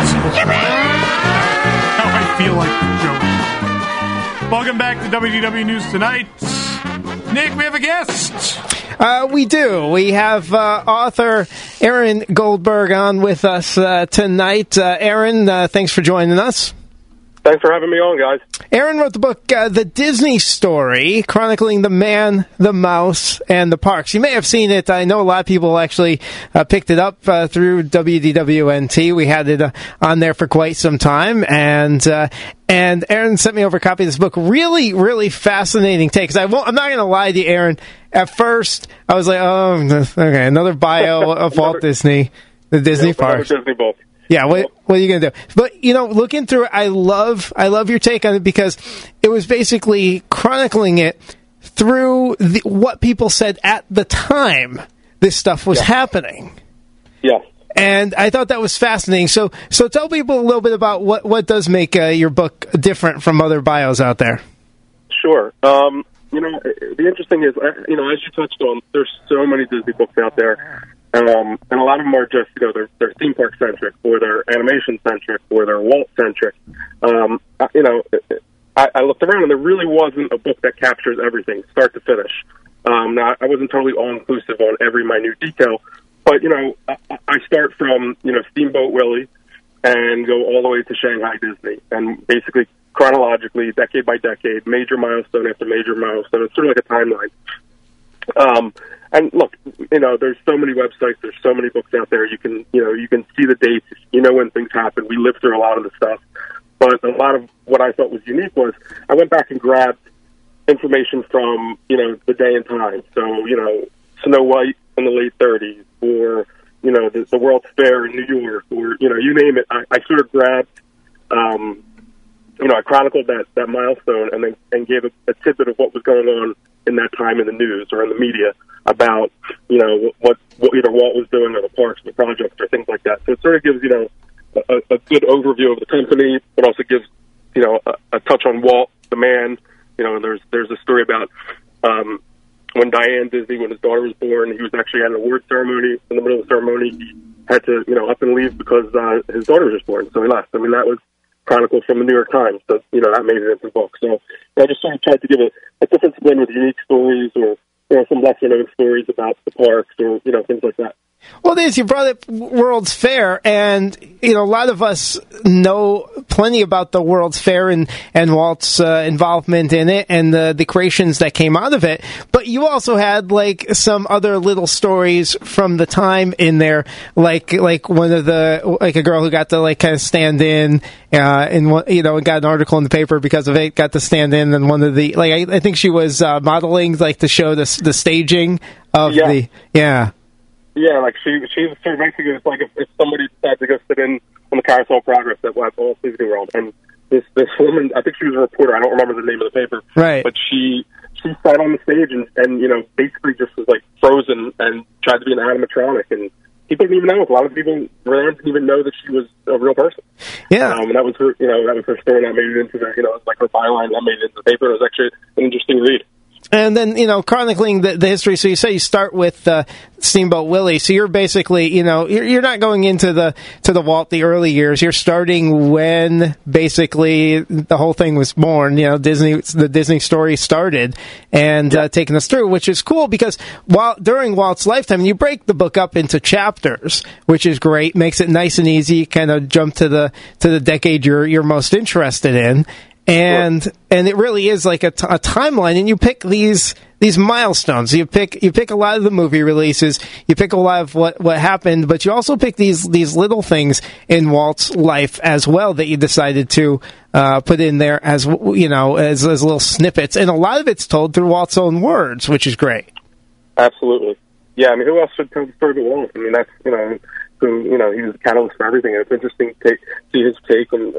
How I feel like the joke. Welcome back to WDW News Tonight. Nick, we have a guest. We do. We have author Aaron Goldberg on with us tonight. Aaron, thanks for joining us. Thanks for having me on, guys. Aaron wrote the book, The Disney Story, chronicling the man, the mouse, and the parks. You may have seen it. I know a lot of people actually picked it up through WDWNT. We had it on there for quite some time, and Aaron sent me over a copy of this book. Really, really fascinating take. I'm not going to lie to you, Aaron. At first, I was like, oh, okay, another bio of Walt Disney, the Disney parks. Disney book. Yeah, what are you going to do? But, looking through it, I love your take on it because it was basically chronicling it through what people said at the time this stuff was happening. Yeah. And I thought that was fascinating. So tell people a little bit about what does make your book different from other bios out there. Sure. The interesting is, as you touched on, there's so many Disney books out there. And a lot of them are just, they're theme park centric, or they're animation centric, or they're Walt centric. I looked around and there really wasn't a book that captures everything, start to finish. Now, I wasn't totally all inclusive on every minute detail, but I start from Steamboat Willie and go all the way to Shanghai Disney, and basically chronologically, decade by decade, major milestone after major milestone. It's sort of like a timeline. And look, there's so many websites, there's so many books out there. You can see the dates, when things happen. We lived through a lot of the stuff. But a lot of what I thought was unique was I went back and grabbed information from, the day and time. So, Snow White in the late 30s, or, the World's Fair in New York, or, you name it. I sort of grabbed, I chronicled that milestone and gave a tidbit of what was going on in that time in the news or in the media about, what either Walt was doing or the parks, the projects, or things like that. So it sort of gives, a good overview of the company, but also gives, a touch on Walt, the man. There's a story about when Diane Disney, when his daughter was born, he was actually at an award ceremony. In the middle of the ceremony, he had to, up and leave because his daughter was just born, so he left. I mean, that was chronicled from the New York Times, so, that made it into the book. So I just sort of tried to give a different spin with unique stories, or some lesser-known stories about the parks, or, things like that. Well, you brought up World's Fair, and, a lot of us know plenty about the World's Fair and Walt's involvement in it and the creations that came out of it. But you also had, some other little stories from the time in there, like one of a girl who got to, kind of stand in, and got an article in the paper because of it, got to stand in, and one of the, I think she was modeling, to show the staging of the. Yeah, she sort of basically, it's like if somebody decided to go sit in on the Carousel of Progress at Walt Disney World, and this woman, I think she was a reporter, I don't remember the name of the paper, right? But she sat on the stage and basically just was frozen and tried to be an animatronic, and people didn't even know. A lot of people didn't even know that she was a real person. Yeah, and that was her, that was her story. That made it into the, it was like her byline. That made it into the paper. It was actually an interesting read. And then, chronicling the history. So you say you start with Steamboat Willie. So you're basically, you're not going into the Walt, the early years. You're starting when basically the whole thing was born. The Disney story started, and taking us through, which is cool because during Walt's lifetime, you break the book up into chapters, which is great. Makes it nice and easy. You kind of jump to the decade you're most interested in. And it really is like a timeline, and you pick these milestones. You pick a lot of the movie releases. You pick a lot of what happened, but you also pick these little things in Walt's life as well that you decided to put in there as as little snippets. And a lot of it's told through Walt's own words, which is great. Absolutely, yeah. I mean, who else should tell the story but Walt? I mean, that's who he was the catalyst for everything. And it's interesting to see his take on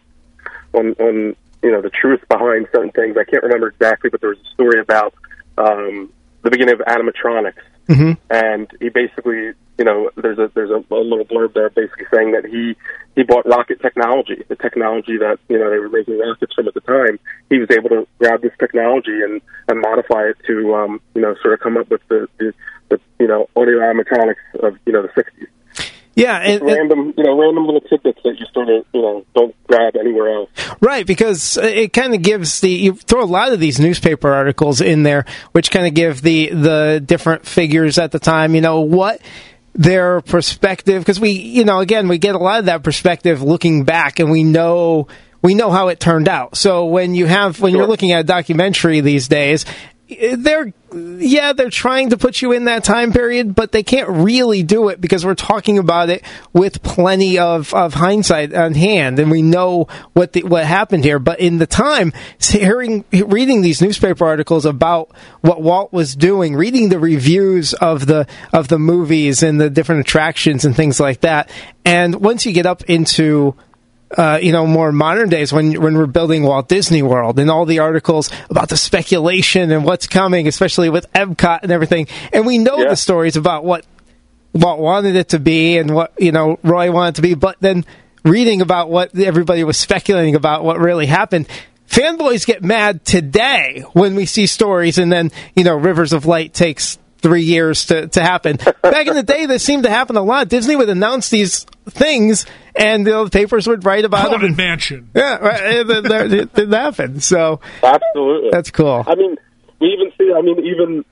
the truth behind certain things. I can't remember exactly, but there was a story about the beginning of animatronics, and he basically, there's a little blurb there basically saying that he bought rocket technology, the technology that they were making rockets from at the time. He was able to grab this technology and modify it to sort of come up with the audio animatronics of the 60s. Yeah, and random little tidbits that you sort of don't grab anywhere else. Right, because it kind of gives you throw a lot of these newspaper articles in there, which kind of give the different figures at the time, what their perspective, because we get a lot of that perspective looking back, and we know how it turned out. So when you're looking at a documentary these days, they're trying to put you in that time period, but they can't really do it because we're talking about it with plenty of hindsight on hand, and we know what happened here. But in the time, reading these newspaper articles about what Walt was doing, reading the reviews of the movies and the different attractions and things like that, and once you get up into more modern days when we're building Walt Disney World and all the articles about the speculation and what's coming, especially with Epcot and everything. And we know the stories about what Walt wanted it to be and what, Roy wanted it to be, but then reading about what everybody was speculating about what really happened. Fanboys get mad today when we see stories and then, Rivers of Light takes 3 years to happen. Back in the day, this seemed to happen a lot. Disney would announce these things, and the papers would write about Haunted it. Mansion. Yeah, right, it didn't happen. So absolutely, that's cool. I mean, we even see. I mean, even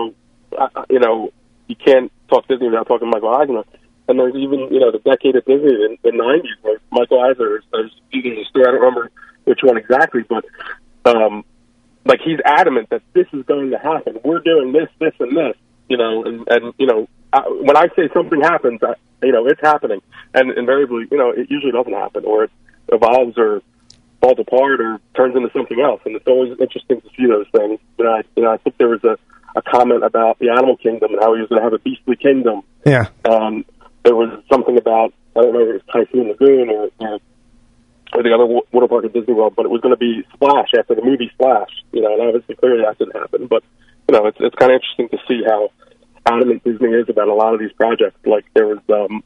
you can't talk Disney without talking Michael Eisner. And there's even the decade of Disney in the '90s where Michael Eisner is using the story. I don't remember which one exactly, but like he's adamant that this is going to happen. We're doing this, and this, and when I say something happens, it's happening, and invariably, it usually doesn't happen, or it evolves, or falls apart, or turns into something else. And it's always interesting to see those things. I think there was a comment about the animal kingdom and how he was going to have a beastly kingdom. Yeah. There was something about, I don't know if it was Typhoon Lagoon or the other water park at Disney World, but it was going to be Splash after the movie Splash, and obviously clearly that didn't happen. But, it's kind of interesting to see how adamant Disney is about a lot of these projects. Like there was,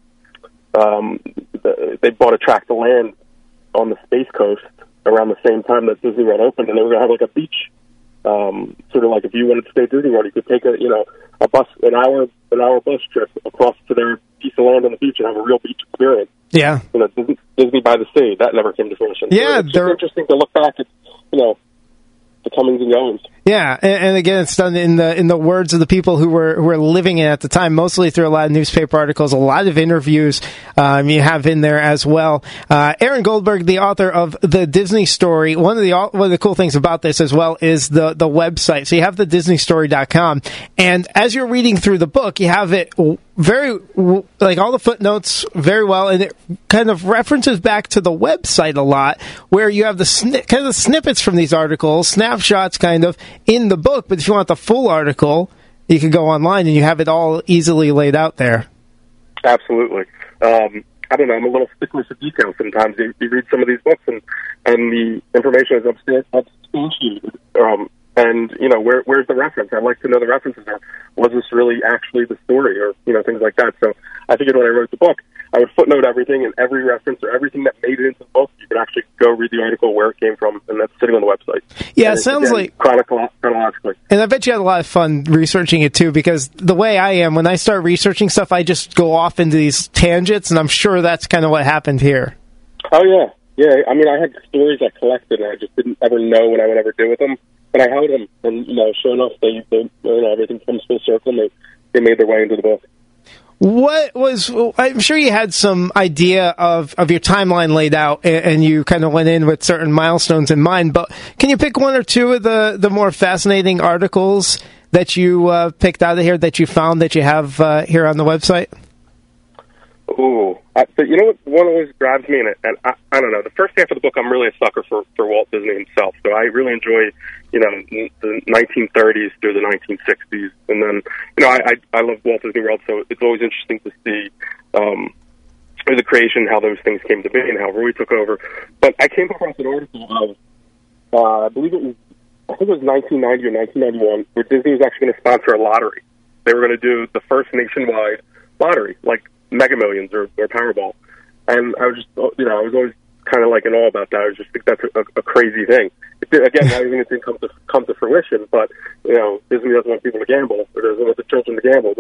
they bought a tract of land on the Space Coast around the same time that Disney World opened, and they were going to have like a beach, sort of like if you wanted to stay at Disney World, you could take an hour bus trip across to their piece of land on the beach and have a real beach experience. Yeah. Disney by the Sea, that never came to fruition. Yeah. So it's interesting to look back at, the comings and goings. Yeah, and again, it's done in the words of the people who were living it at the time, mostly through a lot of newspaper articles, a lot of interviews you have in there as well. Aaron Goldberg, the author of The Disney Story, one of the cool things about this as well is the website. So you have the DisneyStory.com, and as you're reading through the book, you have it very, like all the footnotes very well, and it kind of references back to the website a lot, where you have the kind of snippets from these articles, snapshots kind of, in the book, but if you want the full article, you can go online and you have it all easily laid out there. Absolutely. I don't know, I'm a little stickler for detail sometimes. You read some of these books and the information is substantiated. And, where's the reference? I'd like to know the references. Was this really actually the story or, things like that. So I figured when I wrote the book, I would footnote everything, and every reference or everything that made it into the book, you could actually go read the article where it came from, and that's sitting on the website. Yeah, it sounds like chronologically. And I bet you had a lot of fun researching it too, because the way I am, when I start researching stuff, I just go off into these tangents, and I'm sure that's kind of what happened here. Oh, yeah. Yeah, I mean, I had stories I collected, and I just didn't ever know what I would ever do with them. But I held them, and, sure enough, they everything comes full circle, and they made their way into the book. I'm sure you had some idea of your timeline laid out, and you kind of went in with certain milestones in mind, but can you pick one or two of the more fascinating articles that you picked out of here that you found that you have here on the website? Ooh. So you know what one always grabs me in it? And I don't know. The first half of the book, I'm really a sucker for Walt Disney himself. So I really enjoy, the 1930s through the 1960s. And then, I love Walt Disney World, so it's always interesting to see the creation, how those things came to be, and how Roy took over. But I came across an article of, I think it was 1990 or 1991, where Disney was actually going to sponsor a lottery. They were going to do the first nationwide lottery, like Mega Millions or Powerball. And I was just, I was always kind of like in awe about that. I just think that's a crazy thing. Again, not everything didn't come to fruition, but, Disney doesn't want people to gamble, or doesn't want the children to gamble, but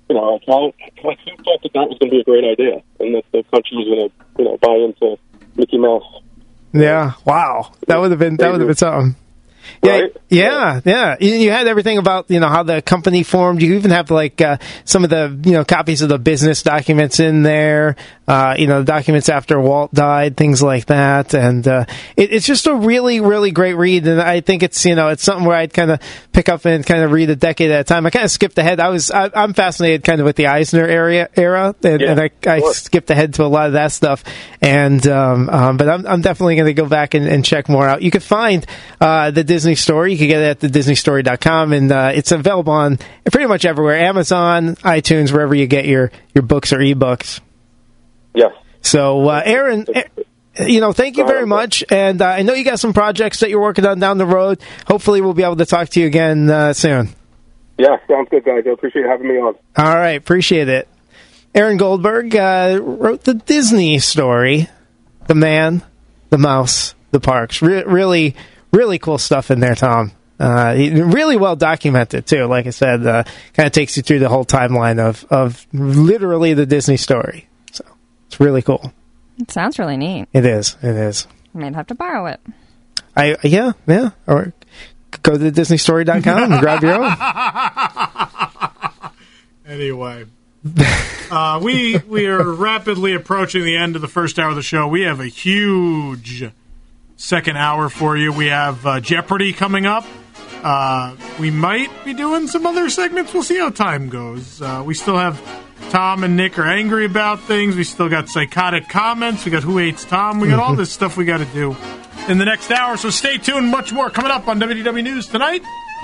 you know, who thought that was going to be a great idea, and that the country was going to, you know, buy into Mickey Mouse. Yeah, wow, that would have been something. Yeah, Right? yeah. You had everything about, you know, how the company formed. You even have like some of the, you know, copies of the business documents in there. You know, the documents after Walt died, things like that. And it's just a really, really great read. And I think it's, you know, it's something where I'd kind of pick up and kind of read a decade at a time. I kind of skipped ahead. I'm fascinated kind of with the Eisner era, and I skipped ahead to a lot of that stuff. And but I'm definitely going to go back and check more out. You could find the Disney Story. You can get it at thedisneystory.com, and it's available on pretty much everywhere: Amazon, iTunes, wherever you get your books or ebooks. Yes. So, Aaron, you know, thank you very much, and I know you got some projects that you're working on down the road. Hopefully, we'll be able to talk to you again soon. Yeah, sounds good, guys. I appreciate having me on. All right, appreciate it. Aaron Goldberg wrote the Disney Story, The Man, the Mouse, the Parks. Really cool stuff in there, Tom. Really well documented, too. Like I said, kind of takes you through the whole timeline of literally the Disney Story. So it's really cool. It sounds really neat. It is. I might have to borrow it. Yeah. Or go to DisneyStory.com and grab your own. Anyway. We are rapidly approaching the end of the first hour of the show. We have a huge second hour for you. We have Jeopardy coming up. We might be doing some other segments. We'll see how time goes. We still have Tom and Nick are angry about things. We still got psychotic comments. We got Who Hates Tom. We got all this stuff we got to do in the next hour. So stay tuned. Much more coming up on WDW News Tonight.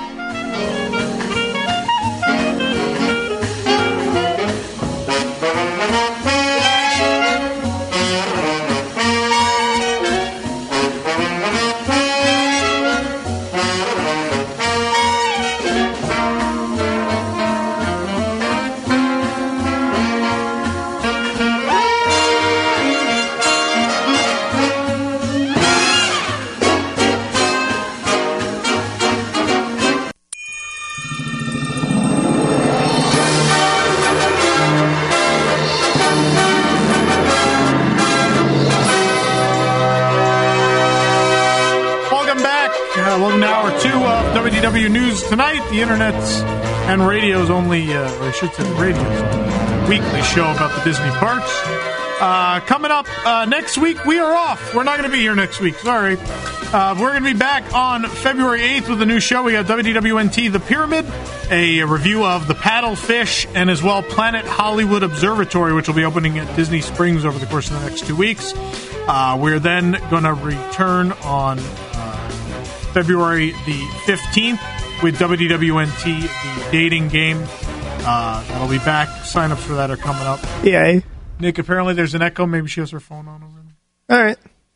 Welcome to hour 2 of WDW News Tonight, the internet's and radio's only, or I should say the radio's only weekly show about the Disney parks. Coming up next week, we are off. We're not going to be here next week. Sorry. We're going to be back on February 8th with a new show. We got WDWNT The Pyramid, a review of The Paddlefish, and as well Planet Hollywood Observatory, which will be opening at Disney Springs over the course of the next 2 weeks. We're then going to return on February the 15th with WDWNT, the dating game. That'll be back. Sign-ups for that are coming up. Yay. Nick, apparently there's an echo. Maybe she has her phone on over there. All right.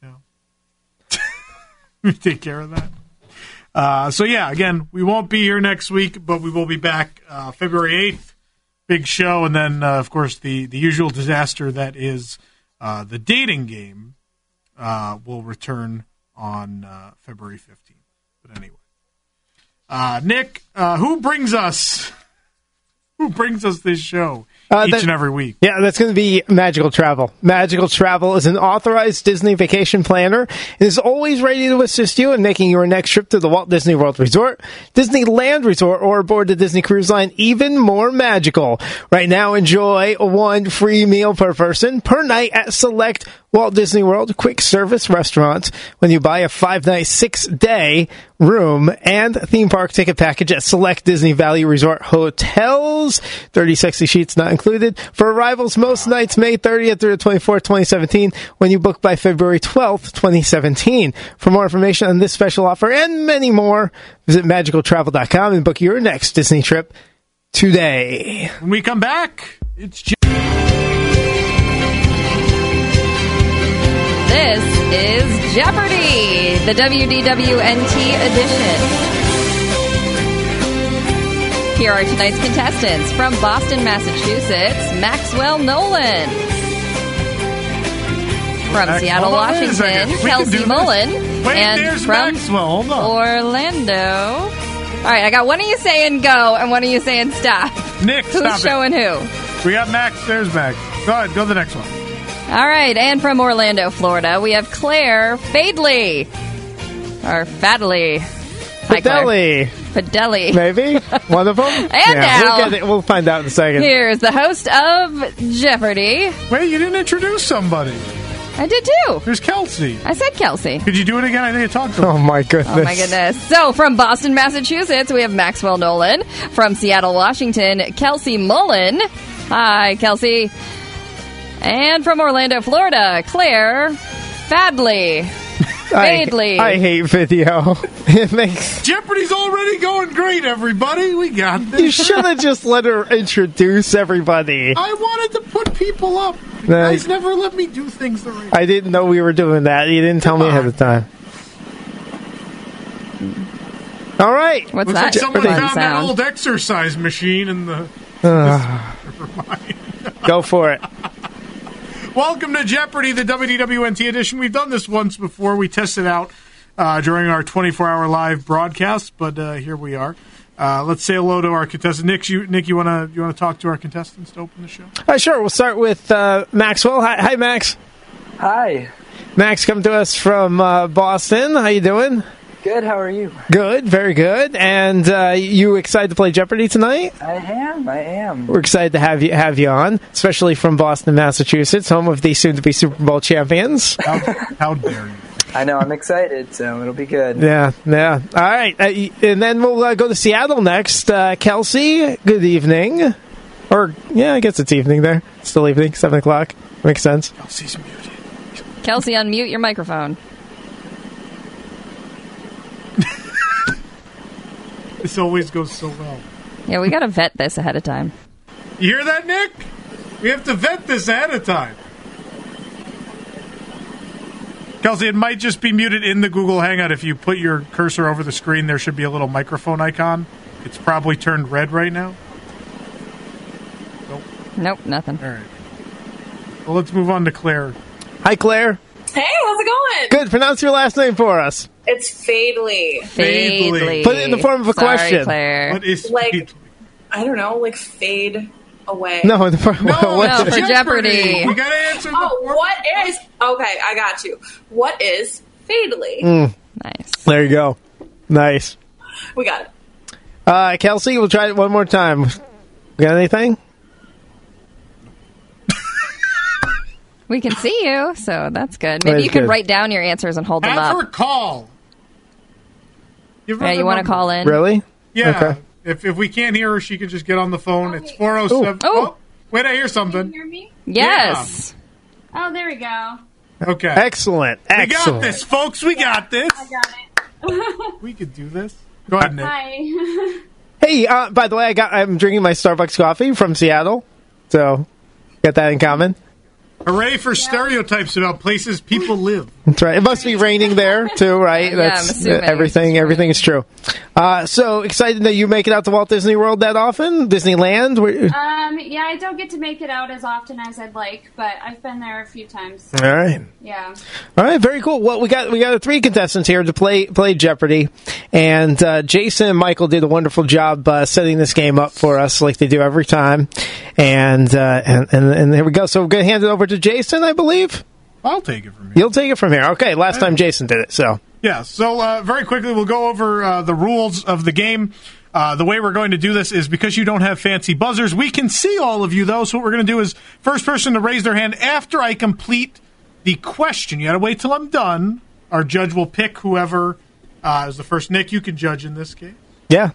Yeah. Take care of that. So, yeah, again, we won't be here next week, but we will be back February 8th. Big show. And then, of course, the usual disaster that is the dating game will return on February 15th. But anyway, Nick, who brings us this show each and every week? Yeah, that's going to be Magical Travel. Magical Travel is an authorized Disney vacation planner and is always ready to assist you in making your next trip to the Walt Disney World Resort, Disneyland Resort, or aboard the Disney Cruise Line even more magical. Right now, enjoy one free meal per person per night at select Walt Disney World quick service restaurants when you buy a 5-night, 6-day room and theme park ticket package at select Disney Valley Resort hotels. 30 sexy sheets not included. For arrivals most nights May 30th through the 24th, 2017 when you book by February 12th, 2017. For more information on this special offer and many more, visit magicaltravel.com and book your next Disney trip today. When we come back, it's This is Jeopardy, the WDWNT edition. Here are tonight's contestants from Boston, Massachusetts, Maxwell Nolan. From Seattle, Washington, Kelsey Mullen. And from Orlando, All right, I got one of you saying go and one of you saying stop. Nick, Who's stop showing it. who? We got Max. There's Max. Go ahead. Go to the next one. All right, and from Orlando, Florida, we have Claire Fadley. Or Fadley. Hi, Claire. Fideli. Maybe. One of them? And now, we'll find out in a second. Here's the host of Jeopardy! Wait, you didn't introduce somebody. I did too. There's Kelsey. I said Kelsey. Could you do it again? I think you talked to her. Oh, my goodness. Oh, my goodness. So, from Boston, Massachusetts, we have Maxwell Nolan. From Seattle, Washington, Kelsey Mullen. Hi, Kelsey. And from Orlando, Florida, Claire Fadley. Fadley. I hate video. It makes Jeopardy's already going great, everybody. We got this. You should have just let her introduce everybody. I wanted to put people up. You guys never let me do things the right way. I didn't know we were doing that. You didn't tell me ahead of time. All right. What's Looks that? like someone Fun found sound. that old exercise machine in the... Never mind. Go for it. Welcome to Jeopardy, the WDWNT edition. We've done this once before. We tested out during our 24-hour live broadcast, but here we are. Let's say hello to our contestants. Nick, you want to talk to our contestants to open the show? Sure. We'll start with Maxwell. Hi, Max. Hi. Max, come to us from Boston. How you doing? Good. How are you? Good. Very good. And you excited to play Jeopardy tonight? I am. We're excited to have you on, especially from Boston, Massachusetts, home of the soon-to-be Super Bowl champions. How dare you? I know. I'm excited, so it'll be good. Yeah. All right. And then we'll go to Seattle next. Kelsey, good evening. Or, yeah, I guess it's evening there. It's still evening, 7 o'clock. Makes sense. Kelsey's muted. Kelsey, unmute your microphone. This always goes so well. Yeah, we got to vet this ahead of time. You hear that, Nick? We have to vet this ahead of time. Kelsey, it might just be muted in the Google Hangout. If you put your cursor over the screen, there should be a little microphone icon. It's probably turned red right now. Nope, nothing. All right. Well, let's move on to Claire. Hi, Claire. Hey, how's it going? Good. Pronounce your last name for us. It's Fadley. Fadley. Put it in the form of a question. Claire. What is like? I don't know, like fade away. No, in the form for Jeopardy. We gotta answer. What is? Okay, I got you. What is Fadley? Nice. There you go. Nice. We got it. Kelsey, we'll try it one more time. Got anything? We can see you, so that's good. Maybe you could write down your answers and hold them Have up. her call. Give her Yeah, the you want to number. call in? Really? Yeah. Okay. If we can't hear her, she can just get on the phone. It's 407. Oh, wait, I hear something. Can you hear me? Yes. Oh, there we go. Okay. Excellent. We got this, folks. We got this. I got it. We could do this. Go ahead, Nick. Hi. Hey, by the way, I'm drinking my Starbucks coffee from Seattle, so got that in common. Hooray for stereotypes about places people live. That's right. It must be raining there too, right? Yeah, That's I'm assuming. everything is true. So excited that you make it out to Walt Disney World that often? Disneyland? Yeah, I don't get to make it out as often as I'd like, but I've been there a few times. All right. Yeah. All right, very cool. Well, we got 3 contestants here to play Jeopardy, and Jason and Michael did a wonderful job setting this game up for us, like they do every time. And here we go. So we're gonna hand it over to Jason, I believe. I'll take it from here. You'll take it from here. Okay. Last time Jason did it, so. Yeah. So very quickly, we'll go over the rules of the game. The way we're going to do this is because you don't have fancy buzzers. We can see all of you, though. So what we're going to do is first person to raise their hand after I complete the question. You got to wait till I'm done. Our judge will pick whoever is the first. Nick, you can judge in this case. Yeah.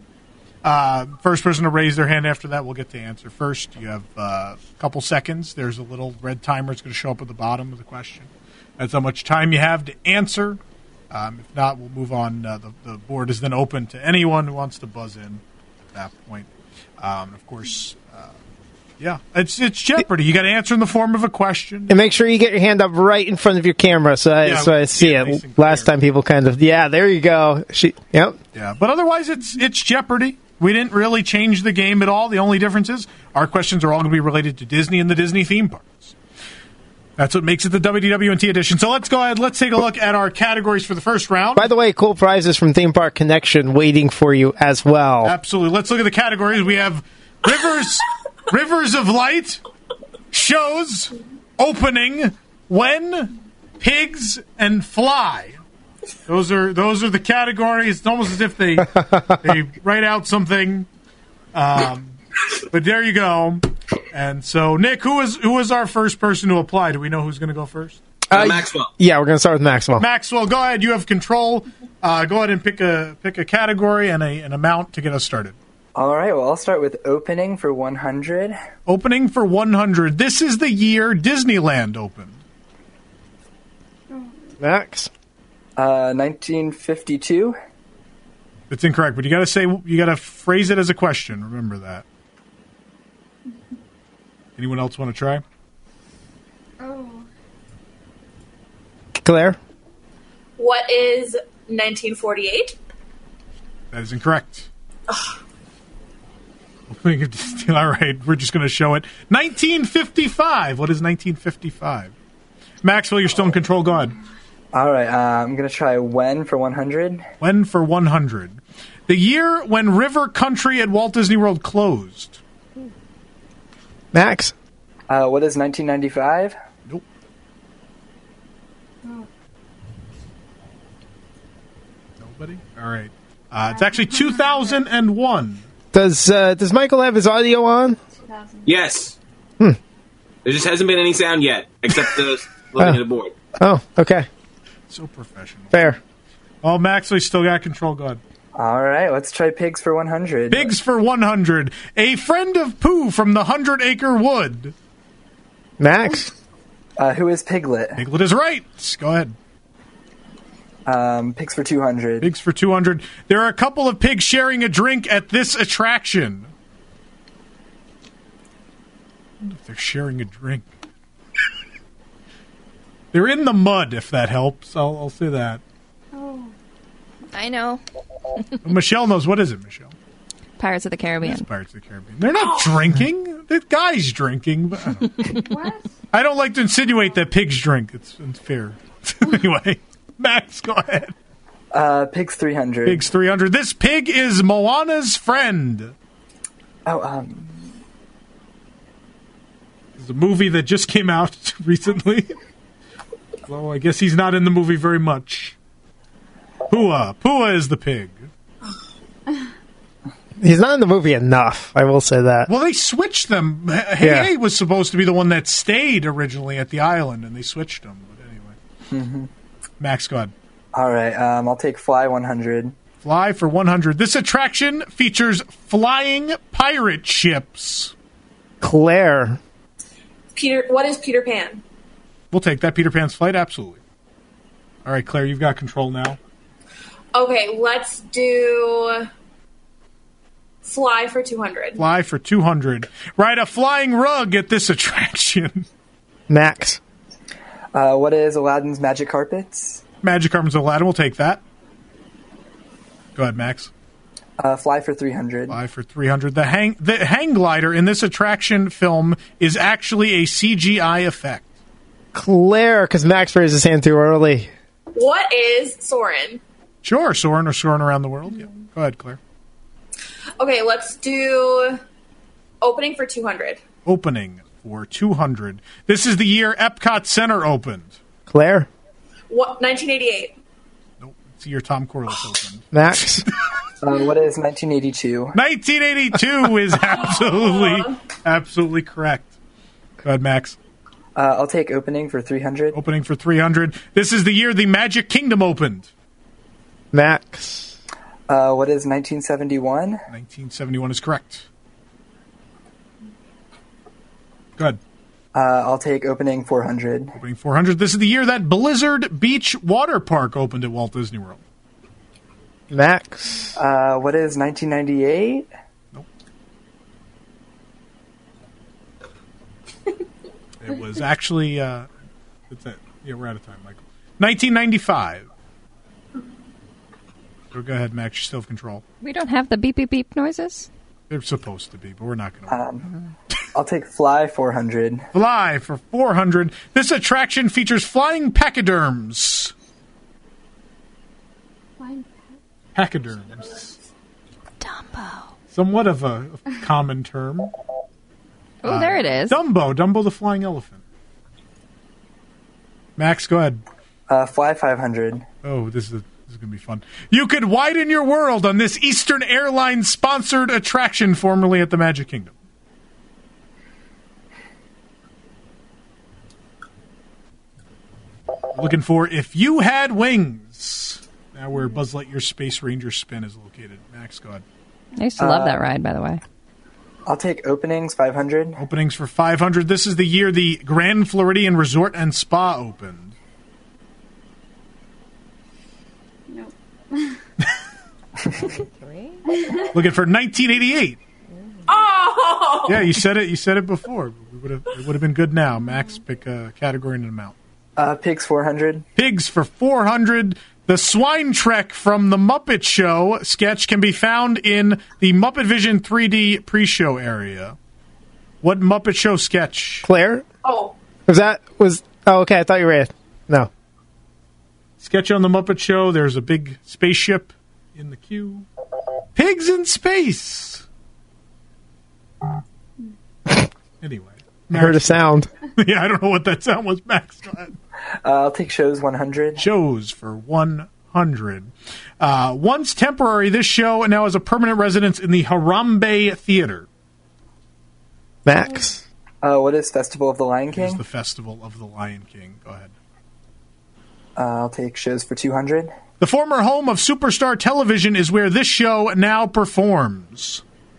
First person to raise their hand after that will get to answer first. You have a couple seconds. There's a little red timer. It's going to show up at the bottom of the question. That's how much time you have to answer. If not, we'll move on. The board is then open to anyone who wants to buzz in at that point. Of course, it's Jeopardy. You got to answer in the form of a question. And make sure you get your hand up right in front of your camera so I see it. Last time people there you go. Yep. Yeah, but otherwise it's Jeopardy. We didn't really change the game at all. The only difference is our questions are all going to be related to Disney and the Disney theme parks. That's what makes it the WDWNT edition. So let's go ahead. Let's take a look at our categories for the first round. By the way, cool prizes from Theme Park Connection waiting for you as well. Absolutely. Let's look at the categories. We have Rivers of Light, Shows, Opening, When, Pigs, and Fly. Those are the categories. It's almost as if they write out something. But there you go. And so, Nick, who was our first person to apply? Do we know who's going to go first? Maxwell. Yeah, we're going to start with Maxwell. Maxwell, go ahead. You have control. Go ahead and pick a category and an amount to get us started. All right, well, I'll start with opening for 100. Opening for 100. This is the year Disneyland opened. Max? 1952. It's incorrect, but you got to phrase it as a question. Remember that. Anyone else want to try? Claire? What is 1948? That is incorrect. All right, we're just going to show it. 1955. What is 1955? Maxwell, you're still in control. Go ahead. All right, I'm going to try when for 100. When for 100. The year when River Country at Walt Disney World closed. Max? What is 1995? Nope. Nobody? All right. It's actually 2001. Does Michael have his audio on? Yes. There just hasn't been any sound yet, except the looking at the board. Oh, okay. So professional. Fair. Oh, Maxwell still got control. Go ahead. All right, let's try pigs for 100. Pigs for 100. A friend of Pooh from the 100-Acre Wood. Max? Who is Piglet? Piglet is right. Go ahead. Pigs for 200. Pigs for 200. There are a couple of pigs sharing a drink at this attraction. I wonder if they're sharing a drink. They're in the mud, if that helps. I'll say that. Oh, I know. Michelle knows. What is it, Michelle? Pirates of the Caribbean. It's Pirates of the Caribbean. They're not drinking. The guy's drinking. But I don't like to insinuate that pigs drink. It's unfair. Anyway, Max, go ahead. Pigs 300. Pigs 300. This pig is Moana's friend. Oh, It's a movie that just came out recently. Well, I guess he's not in the movie very much. Pua is the pig. He's not in the movie enough, I will say that. Well, they switched them. Hey was supposed to be the one that stayed originally at the island, and they switched him. But anyway. Max, go ahead. All right, I'll take Fly 100. Fly for 100. This attraction features flying pirate ships. Claire. What is Peter Pan? We'll take that. Peter Pan's Flight, absolutely. All right, Claire, you've got control now. Okay, let's do Fly for 200. Fly for 200. Ride a flying rug at this attraction. Max. What is Aladdin's Magic Carpets? Magic Carpets Aladdin, we'll take that. Go ahead, Max. Fly for 300. Fly for 300. The hang glider in this attraction film is actually a CGI effect. Claire, because Max raised his hand too early. What is Soarin'? Sure, Soarin' or Soarin' Around the World. Yeah. Go ahead, Claire. Okay, let's do Opening for 200. Opening for 200. This is the year Epcot Center opened. Claire? What? 1988. Nope. It's the year Tom Corliss opened. Max? What is 1982? 1982 is absolutely correct. Go ahead, Max. I'll take Opening for 300. Opening for 300. This is the year the Magic Kingdom opened. Max. What is 1971? 1971 is correct. Go ahead. I'll take Opening 400. Opening 400. This is the year that Blizzard Beach Water Park opened at Walt Disney World. Max. What is 1998? Nope. It was actually, that's it. Yeah, we're out of time, Michael. 1995. So go ahead, Max. You still have control. We don't have the beep, beep, beep noises? They're supposed to be, but we're not going to. I'll take Fly 400. Fly for 400. This attraction features flying pachyderms. Pachyderms. Dumbo. Somewhat of a common term. Oh, there it is. Dumbo the flying elephant. Max, go ahead. Fly 500. Oh, this is going to be fun. You could widen your world on this Eastern Airlines sponsored attraction formerly at the Magic Kingdom. Looking for If You Had Wings. Now where Buzz Lightyear's Space Ranger spin is located. Max, go ahead. I used to love that ride, by the way. I'll take Openings 500. Openings for 500. This is the year the Grand Floridian Resort and Spa opened. Nope. Looking for 1988. Oh! Yeah, you said it. You said it before. It would have been good now. Max, pick a category and an amount. Pigs 400. Pigs for 400. The Swine Trek from the Muppet Show sketch can be found in the Muppet Vision 3D pre-show area. What Muppet Show sketch? Claire? Oh. Oh, okay, I thought you read. No. Sketch on the Muppet Show. There's a big spaceship in the queue. Pigs in space. Anyway. I heard a sound. Yeah, I don't know what that sound was, Max. Go ahead. I'll take Shows 100. Shows for 100. Once temporary, this show now has a permanent residence in the Harambe Theater. Max? What is Festival of the Lion King? It is the Festival of the Lion King. Go ahead. I'll take Shows for 200. The former home of Superstar Television is where this show now performs.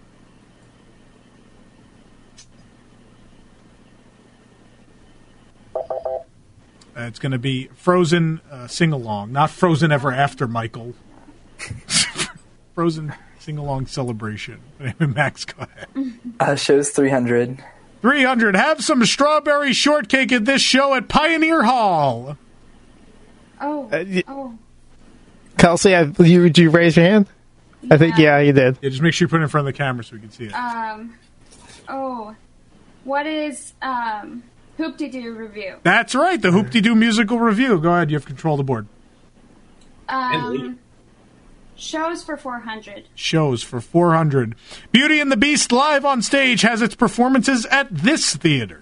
It's going to be Frozen Sing-Along. Not Frozen Ever After, Michael. Frozen Sing-Along Celebration. Max, go ahead. Shows 300. 300. Have some strawberry shortcake at this show at Pioneer Hall. Oh. Kelsey, did you raise your hand? Yeah. I think, yeah, you did. Yeah, just make sure you put it in front of the camera so we can see it. What is Hoop-de-Doo Review? That's right, the Hoop-de-Doo musical review. Go ahead, you have control of the board. Shows for 400. Shows for 400. Beauty and the Beast live on stage has its performances at this theater.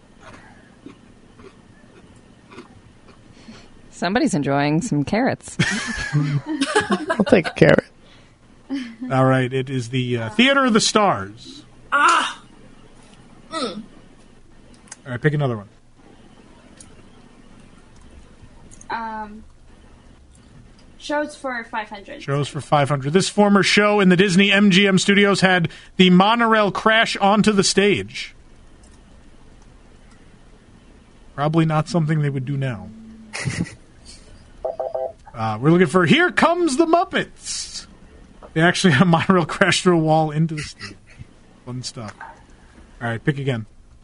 Somebody's enjoying some carrots. I'll take a carrot. All right, it is the Theater of the Stars. All right, pick another one. Shows for 500. Shows for 500. This former show in the Disney MGM studios had the monorail crash onto the stage. Probably not something they would do now. We're looking for Here Comes the Muppets. They actually had a monorail crash through a wall into the stage. Fun stuff. All right, pick again.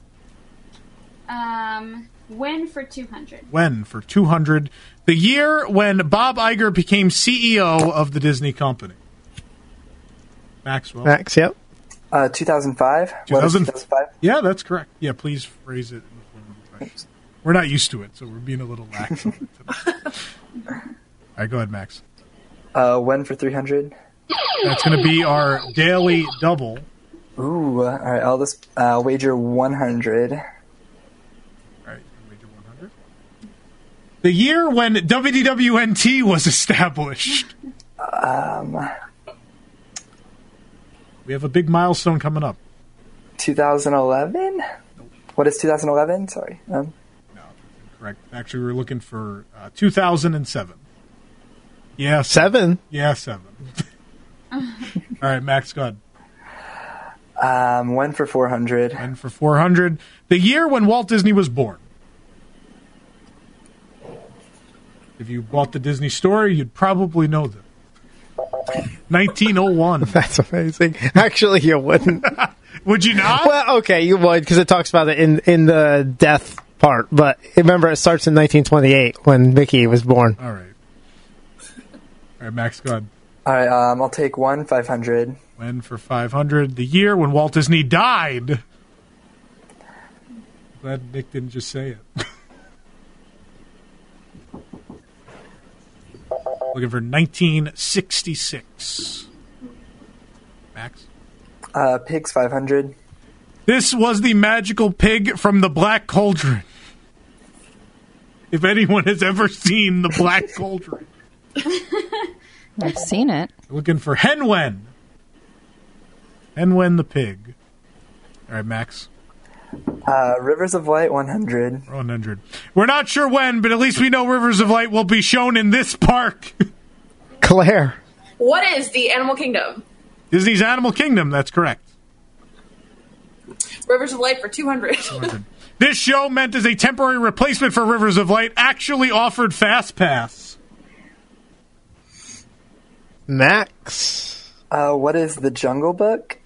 When for 200. When for 200. The year when Bob Iger became CEO of the Disney company. Maxwell. Max, yep. 2005. 2005? Yeah, that's correct. Yeah, please phrase it in the form of a question. We're not used to it, so we're being a little lax on it today. All right, go ahead, Max. When for 300. That's going to be our daily double. Ooh, all right. I'll just wager 100. All right, wager 100. The year when WDWNT was established. We have a big milestone coming up. 2011? What is 2011? Sorry. No, correct. Actually, we were looking for 2007. Yeah, 7? Yeah, 7. All right, Max, go ahead. When for 400. When for 400. The year when Walt Disney was born. If you bought the Disney story, you'd probably know them. 1901. That's amazing. Actually, you wouldn't. Would you not? Well, okay, you would, because it talks about it in the death part. But remember, it starts in 1928 when Mickey was born. All right. All right, Max, go ahead. All right, I'll take 500. When for 500. The year when Walt Disney died. Glad Nick didn't just say it. Looking for 1966. Max? Pigs 500. This was the magical pig from the Black Cauldron. If anyone has ever seen the Black Cauldron. I've seen it. Looking for Henwen. Henwen the pig. All right, Max. Rivers of Light 100. 100. We're not sure when, but at least we know Rivers of Light will be shown in this park. Claire. What is the Animal Kingdom? Disney's Animal Kingdom, that's correct. Rivers of Light for 200. 200. This show, meant as a temporary replacement for Rivers of Light, actually offered Fast Pass. Max. What is the Jungle Book?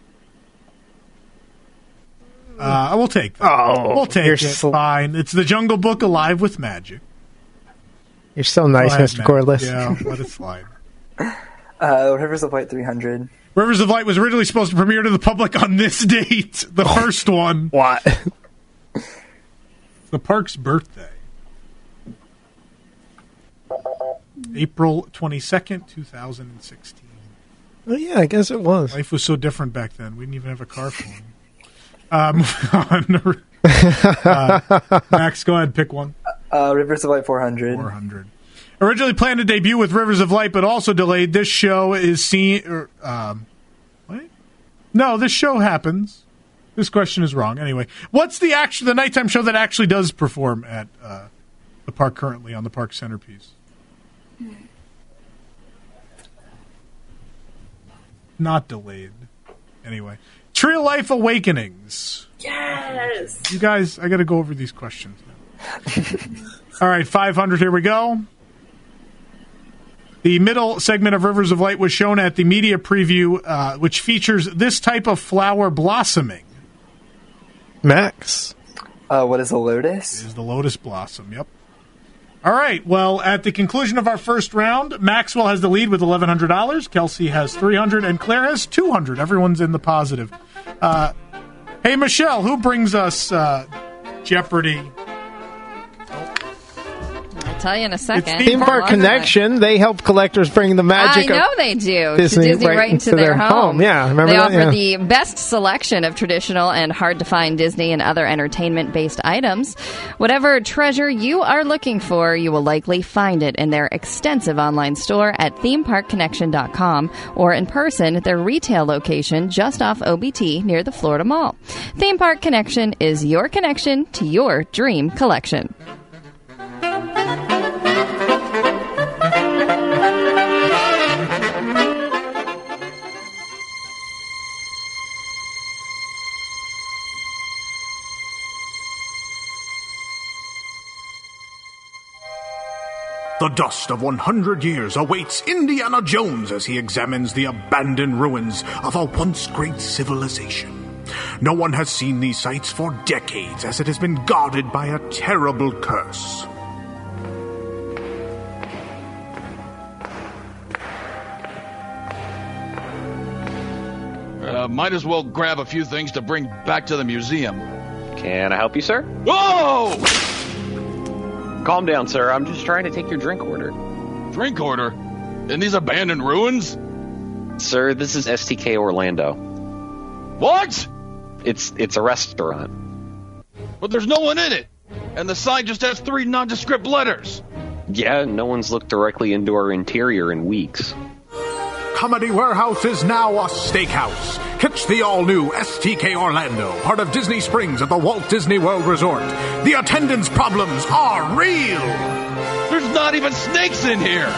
We'll take that. Oh, we'll take it. Fine. It's the Jungle Book Alive with Magic. You're so nice, Mr. Cordless. Yeah, let it slide. Rivers of Light 300. Rivers of Light was originally supposed to premiere to the public on this date, the first one. What? The park's birthday. April 22nd, 2016. Oh, yeah, I guess it was. Life was so different back then. We didn't even have a car phone. Moving on. Max, go ahead, pick one. Rivers of Light 400. 400. Originally planned to debut with Rivers of Light, but also delayed. This show is seen... what? No, this show happens. This question is wrong. Anyway, what's the nighttime show that actually does perform at the park currently on the park centerpiece? Not delayed. Anyway. Tree of Life Awakenings. Yes! You guys, I got to go over these questions now. All right, 500, here we go. The middle segment of Rivers of Light was shown at the media preview, which features this type of flower blossoming. Max. What is a lotus? It is the lotus blossom, yep. All right, well, at the conclusion of our first round, Maxwell has the lead with $1,100, Kelsey has $300, and Claire has $200. Everyone's in the positive. Hey, Michelle, who brings us Jeopardy? I'll tell you in a second. It's Theme Park Connection. They help collectors bring the magic. I know they do. Disney right into their home. Yeah, remember they that? offer the best selection of traditional and hard-to-find Disney and other entertainment-based items. Whatever treasure you are looking for, you will likely find it in their extensive online store at themeparkconnection.com or in person at their retail location just off OBT near the Florida Mall. Theme Park Connection is your connection to your dream collection. The dust of 100 years awaits Indiana Jones as he examines the abandoned ruins of a once great civilization. No one has seen these sites for decades as it has been guarded by a terrible curse. Might as well grab a few things to bring back to the museum. Can I help you, sir? Whoa! Calm down, sir. I'm just trying to take your drink order. Drink order? In these abandoned ruins? Sir, this is STK Orlando. What? It's a restaurant. But there's no one in it. And the sign just has 3 nondescript letters. Yeah, no one's looked directly into our interior in weeks. Comedy Warehouse is now a steakhouse. Catch the all-new STK Orlando, part of Disney Springs at the Walt Disney World Resort. The attendance problems are real. There's not even snakes in here.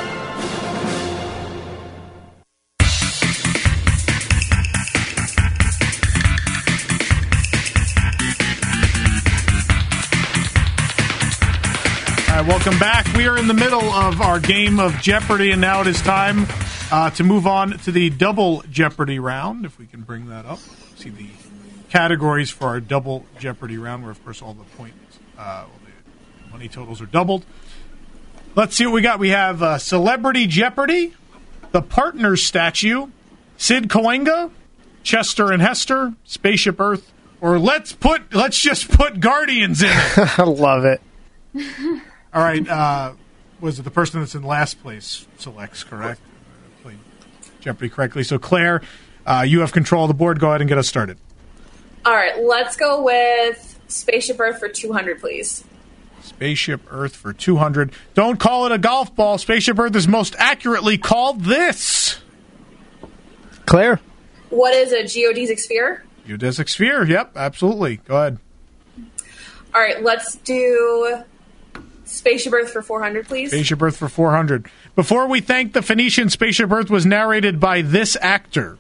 All right, welcome back. We are in the middle of our game of Jeopardy, and now it is time to move on to the double Jeopardy round, if we can bring that up. See the categories for our double Jeopardy round, where, of course, all the points, the money totals are doubled. Let's see what we got. We have Celebrity Jeopardy, the Partners Statue, Sid Cahuenga, Chester and Hester, Spaceship Earth, Or let's just put Guardians in it. I love it. All right. Was it the person that's in last place selects, correct? Played Jeopardy correctly. So, Claire, you have control of the board. Go ahead and get us started. All right, let's go with Spaceship Earth for 200, please. Spaceship Earth for 200. Don't call it a golf ball. Spaceship Earth is most accurately called this. Claire? What is a geodesic sphere? Geodesic sphere. Yep, absolutely. Go ahead. All right, let's do Spaceship Earth for 400, please. Spaceship Earth for 400. Before we thank the Phoenicians, Spaceship Earth was narrated by this actor.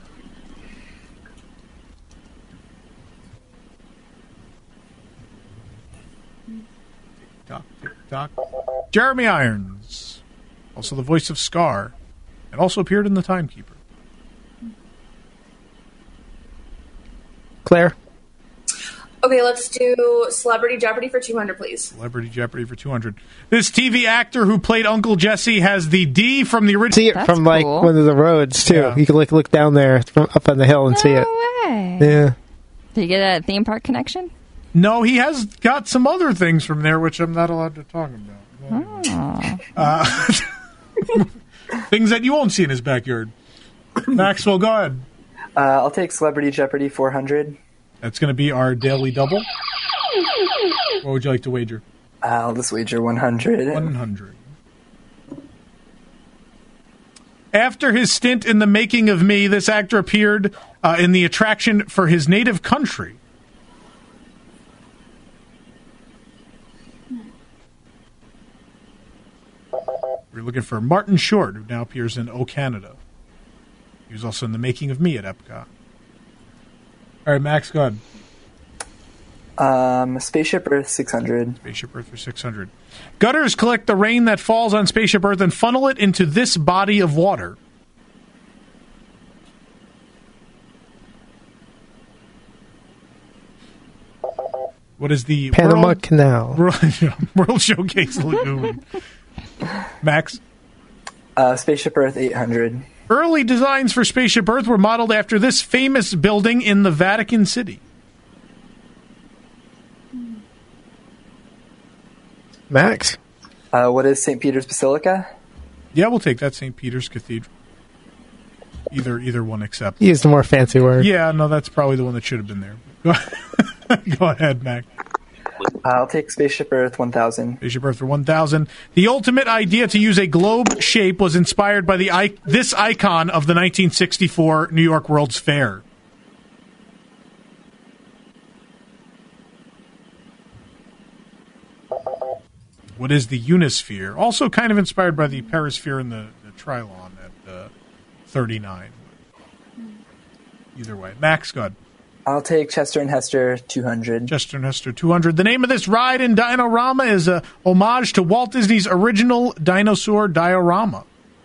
Tick-tock. Jeremy Irons. Also the voice of Scar. And also appeared in The Timekeeper. Claire? Okay, let's do Celebrity Jeopardy for 200, please. Celebrity Jeopardy for 200. This TV actor who played Uncle Jesse has the D from the original. See it from like one of the roads too. Yeah. You can look down there from up on the hill and see it. Way. Yeah. Did you get a theme park connection? No, he has got some other things from there which I'm not allowed to talk about. Things that you won't see in his backyard. Maxwell, go ahead. I'll take Celebrity Jeopardy 400. That's going to be our daily double. What would you like to wager? I'll just wager 100. 100. After his stint in The Making of Me, this actor appeared in the attraction for his native country. We're looking for Martin Short, who now appears in O Canada. He was also in The Making of Me at Epcot. All right, Max, go ahead. Spaceship Earth 600. Spaceship Earth for 600. Gutters collect the rain that falls on Spaceship Earth and funnel it into this body of water. What is the Panama Canal? World Showcase Lagoon. Max? Spaceship Earth 800. Early designs for Spaceship Earth were modeled after this famous building in the Vatican City. Max? What is St. Peter's Basilica? Yeah, we'll take that. St. Peter's Cathedral. Either one except. Use the more fancy word. Yeah, no, that's probably the one that should have been there. Go ahead, Mac. I'll take Spaceship Earth 1000. Spaceship Earth for 1000. The ultimate idea to use a globe shape was inspired by this icon of the 1964 New York World's Fair. What is the Unisphere? Also kind of inspired by the Perisphere and the Trilon at 39. Either way. Max, go ahead. I'll take Chester and Hester 200. Chester and Hester 200. The name of this ride in Dino-Rama is a homage to Walt Disney's original dinosaur diorama.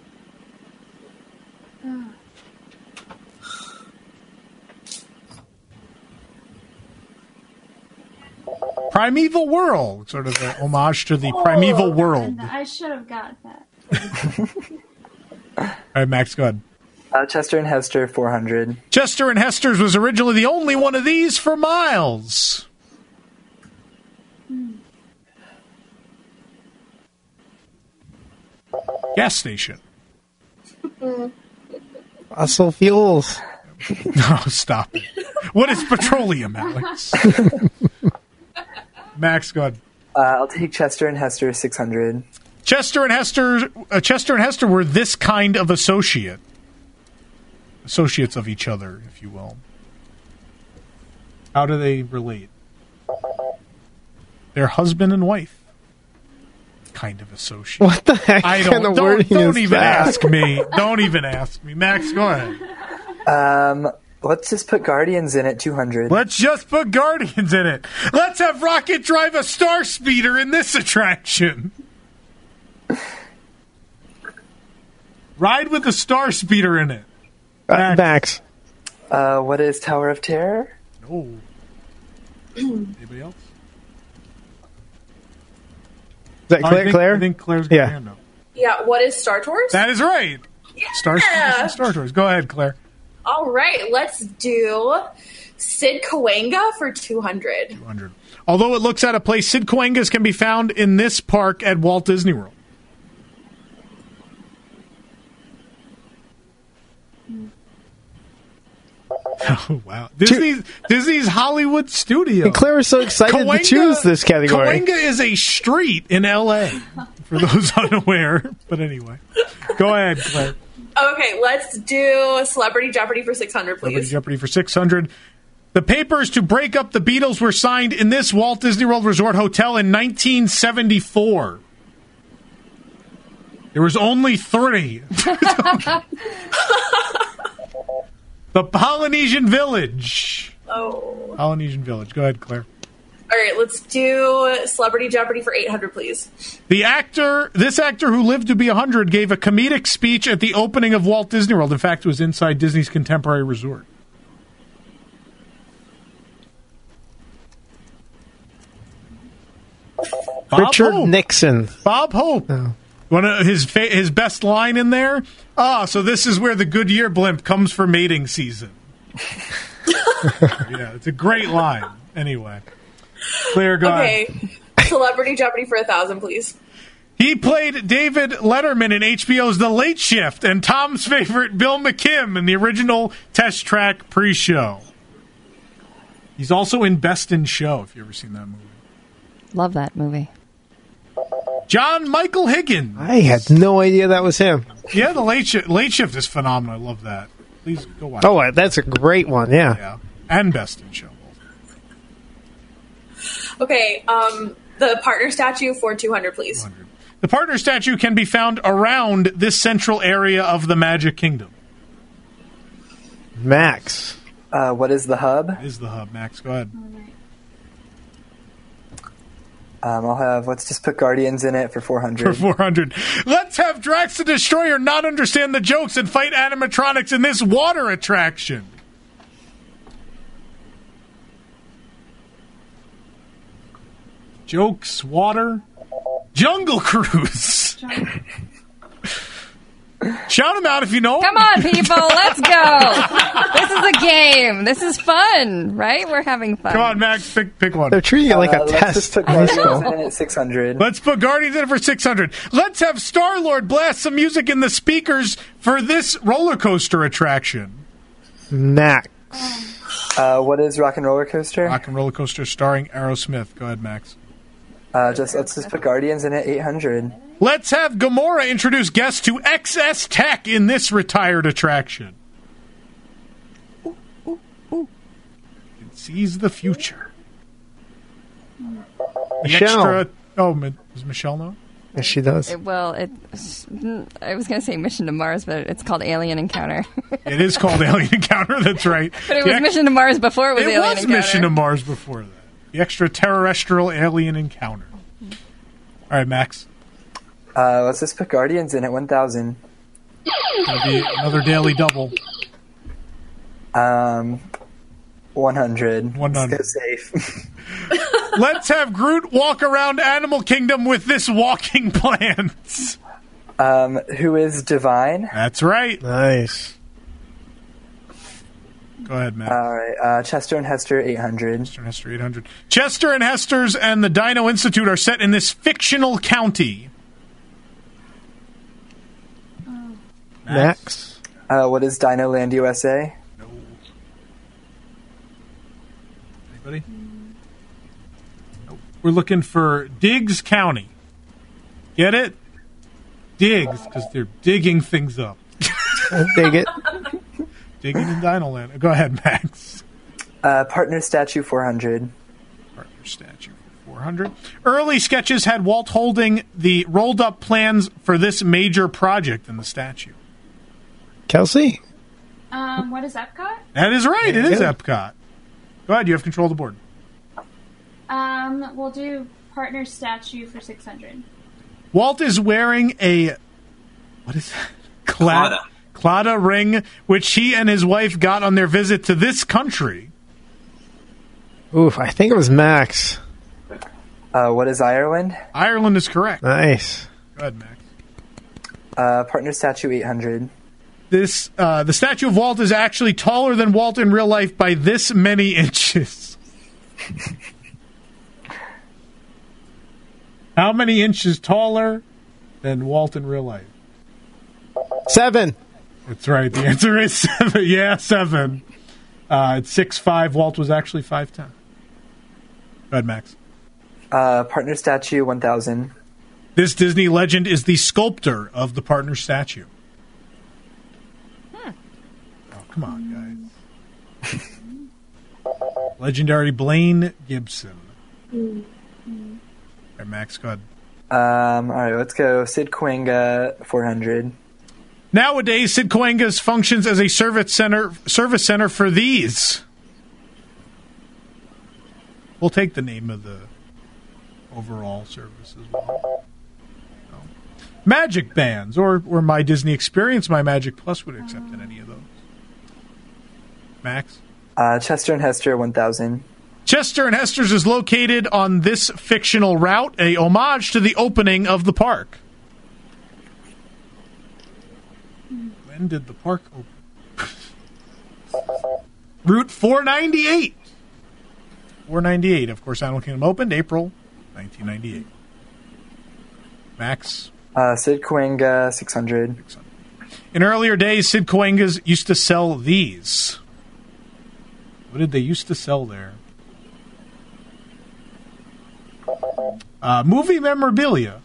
Primeval World, sort of a homage to the Primeval World. I should have got that. All right, Max, go ahead. Chester and Hester 400. Chester and Hester's was originally the only one of these for miles. Gas station. Fossil fuels. No, stop it. What is petroleum, Alex? Max, go ahead. I'll take Chester and Hester 600. Chester and Hester were this kind of associate. Associates of each other, if you will. How do they relate? They're husband and wife. Kind of associate. What the heck? I don't even ask me. Don't even ask me. Max, go ahead. Let's just put Guardians in at 200. Let's just put Guardians in it. Let's have Rocket drive a star speeder in this attraction. Ride with a star speeder in it. Max. What is Tower of Terror? No. Anybody else? Is that Claire? I think Claire's got her hand up. Yeah, what is Star Tours? That is right. Yeah. Star Tours. Go ahead, Claire. All right, let's do Sid Cahuenga for 200. 200. Although it looks out of place, Sid Cahuengas can be found in this park at Walt Disney World. Oh, wow. Disney's Hollywood Studio. And Claire was so excited to choose this category. Cahuenga is a street in L.A., for those unaware. But anyway, go ahead, Claire. Okay, let's do Celebrity Jeopardy for 600, please. Celebrity Jeopardy for 600. The papers to break up the Beatles were signed in this Walt Disney World Resort Hotel in 1974. There was only 3. The Polynesian Village. Oh. Polynesian Village. Go ahead, Claire. All right, let's do Celebrity Jeopardy for 800, please. This actor who lived to be 100 gave a comedic speech at the opening of Walt Disney World. In fact, it was inside Disney's Contemporary Resort. Richard Nixon. Bob Hope. Oh. One of his best line in there. So this is where the Goodyear blimp comes for mating season. Yeah, it's a great line. Anyway, Claire, go ahead. Okay, Celebrity Jeopardy for 1,000, please. He played David Letterman in HBO's The Late Shift and Tom's favorite Bill McKim in the original Test Track pre-show. He's also in Best in Show, if you've ever seen that movie. Love that movie. John Michael Higgins. I had no idea that was him. Yeah, The Late Shift is phenomenal. I love that. Please go watch it. Oh, that's a great one, yeah. And Best in Show. Okay, the partner statue for 200, please. 200. The partner statue can be found around this central area of the Magic Kingdom. Max. What is the hub? What is the hub, Max? Go ahead. Let's just put Guardians in it for 400. For 400. Let's have Drax the Destroyer not understand the jokes and fight animatronics in this water attraction. Jokes, water, Jungle Cruise. Shout them out if you know them. Come on, people, let's go. This is a game. This is fun, right? We're having fun. Come on, Max, pick one. They're treating it like a let's test. Just put Guardians in at 600. Let's put Guardians in for 600. Let's have Star-Lord blast some music in the speakers for this roller coaster attraction. Max. What is Rock and Roller Coaster? Rock and Roller Coaster starring Aerosmith. Go ahead, Max. Let's just put Guardians in at 800. Let's have Gamora introduce guests to XS Tech in this retired attraction. It sees the future. Michelle. Does Michelle know? Yes, she does. I was going to say Mission to Mars, but it's called Alien Encounter. It is called Alien Encounter, that's right. But it was Mission to Mars before it was Alien Encounter. It was Mission to Mars before that. The extraterrestrial alien encounter. All right, Max. Let's just put Guardians in at 1,000. That'll be another daily double. 100. 100. Let's go safe. Let's have Groot walk around Animal Kingdom with this walking plants. Who is Divine? That's right. Nice. Go ahead, Matt. All right. Chester and Hester, 800. Chester and Hester, 800. Chester and Hester's and the Dino Institute are set in this fictional county. Max. What is Dino Land USA? No. Anybody? Nope. We're looking for Diggs County. Get it? Diggs, because they're digging things up. Dig it. Digging in Dino Land. Go ahead, Max. Partner statue, 400. Partner statue, 400. Early sketches had Walt holding the rolled-up plans for this major project in the statue. Kelsey? What is Epcot? That is right. It is Epcot. Go ahead. You have control of the board. We'll do partner statue for 600. Walt is wearing a... What is that? Claddagh ring, which he and his wife got on their visit to this country. Oof, I think it was Max. What is Ireland? Ireland is correct. Nice. Go ahead, Max. Partner statue, 800. The statue of Walt is actually taller than Walt in real life by this many inches. How many inches taller than Walt in real life? 7. That's right. The answer is 7. Yeah, 7. It's 6'5". Walt was actually 5'10". Go ahead, Max. Partner statue, 1,000. This Disney legend is the sculptor of the partner statue. Oh, come on, guys. Legendary Blaine Gibson. All right, Max, go ahead. All right, let's go Sid Cahuenga, 400. Nowadays, Sid Cahuenga's functions as a service center for these. We'll take the name of the overall service as well. No. Magic bands, or My Disney Experience, My Magic Plus would accept any of those. Max? Chester and Hester, 1,000. Chester and Hester's is located on this fictional route, a homage to the opening of the park. When did the park open? Route 498. 498. Of course, Animal Kingdom opened April 1998. Max? Sid Cahuenga, 600. In earlier days, Sid Cahuenga's used to sell these. What did they used to sell there? Movie memorabilia.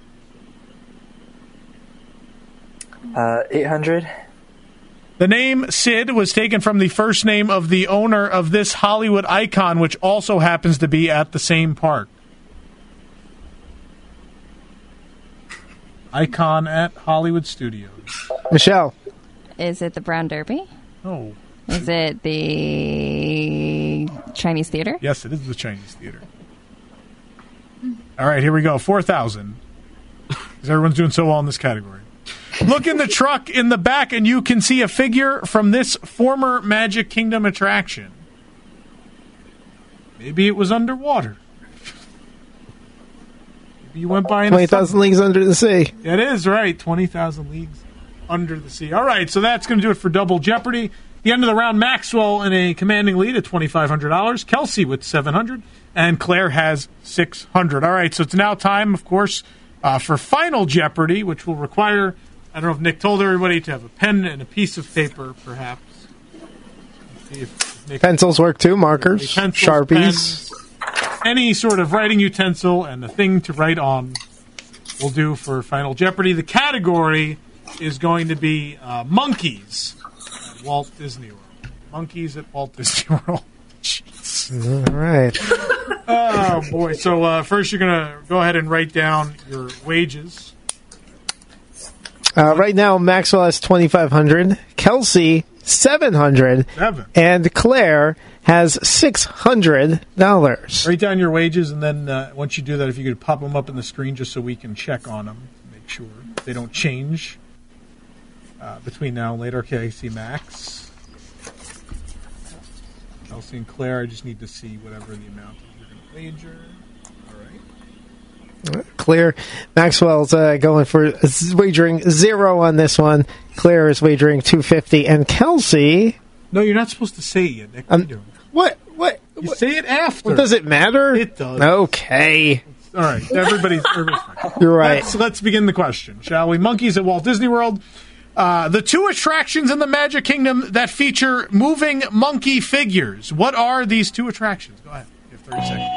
800. The name Sid was taken from the first name of the owner of this Hollywood icon, which also happens to be at the same park. Icon at Hollywood Studios. Michelle. Is it the Brown Derby? No. Is it the Chinese Theater? Yes, it is the Chinese Theater. All right, here we go. 4,000. Because everyone's doing so well in this category. Look in the truck in the back, and you can see a figure from this former Magic Kingdom attraction. Maybe it was underwater. Maybe you went by in 20,000 Leagues Under the Sea. It is, right. 20,000 Leagues Under the Sea. All right, so that's going to do it for Double Jeopardy. The end of the round, Maxwell in a commanding lead at $2,500. Kelsey with $700. And Claire has $600. All right, so it's now time, of course, for Final Jeopardy, which will require, I don't know if Nick told everybody, to have a pen and a piece of paper, perhaps. Let's see if Nick, pencils work too, markers, pencils, Sharpies. Pens, any sort of writing utensil and a thing to write on will do for Final Jeopardy. The category is going to be monkeys at Walt Disney World. Monkeys at Walt Disney World. All right. Oh, boy. So first you're going to go ahead and write down your wages. Right now, Maxwell has $2,500. Kelsey, $700. And Claire has $600. Write down your wages, and then once you do that, if you could pop them up on the screen just so we can check on them, make sure they don't change between now and later. Okay, I see Max. Kelsey and Claire, I just need to see whatever the amount is you're going to wager. All right. Claire, Maxwell's going for wagering 0 on this one. Claire is wagering $250, and Kelsey. No, you're not supposed to say it yet, Nick. What are you doing? What? You say it after. Does it matter? It does. Okay. All right. Everybody's fine. You're right. Let's begin the question, shall we? Monkeys at Walt Disney World. The 2 attractions in the Magic Kingdom that feature moving monkey figures. What are these 2 attractions? Go ahead. You have 30 seconds.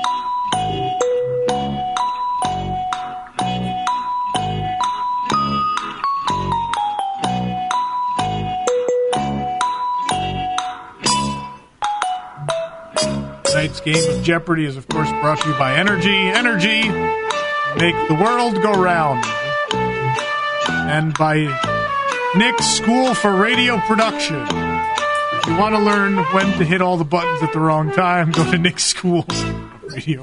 Tonight's game of Jeopardy is, of course, brought to you by Energy. Energy, make the world go round. And by Nick's School for Radio Production. If you want to learn when to hit all the buttons at the wrong time, go to Nick's School of Radio.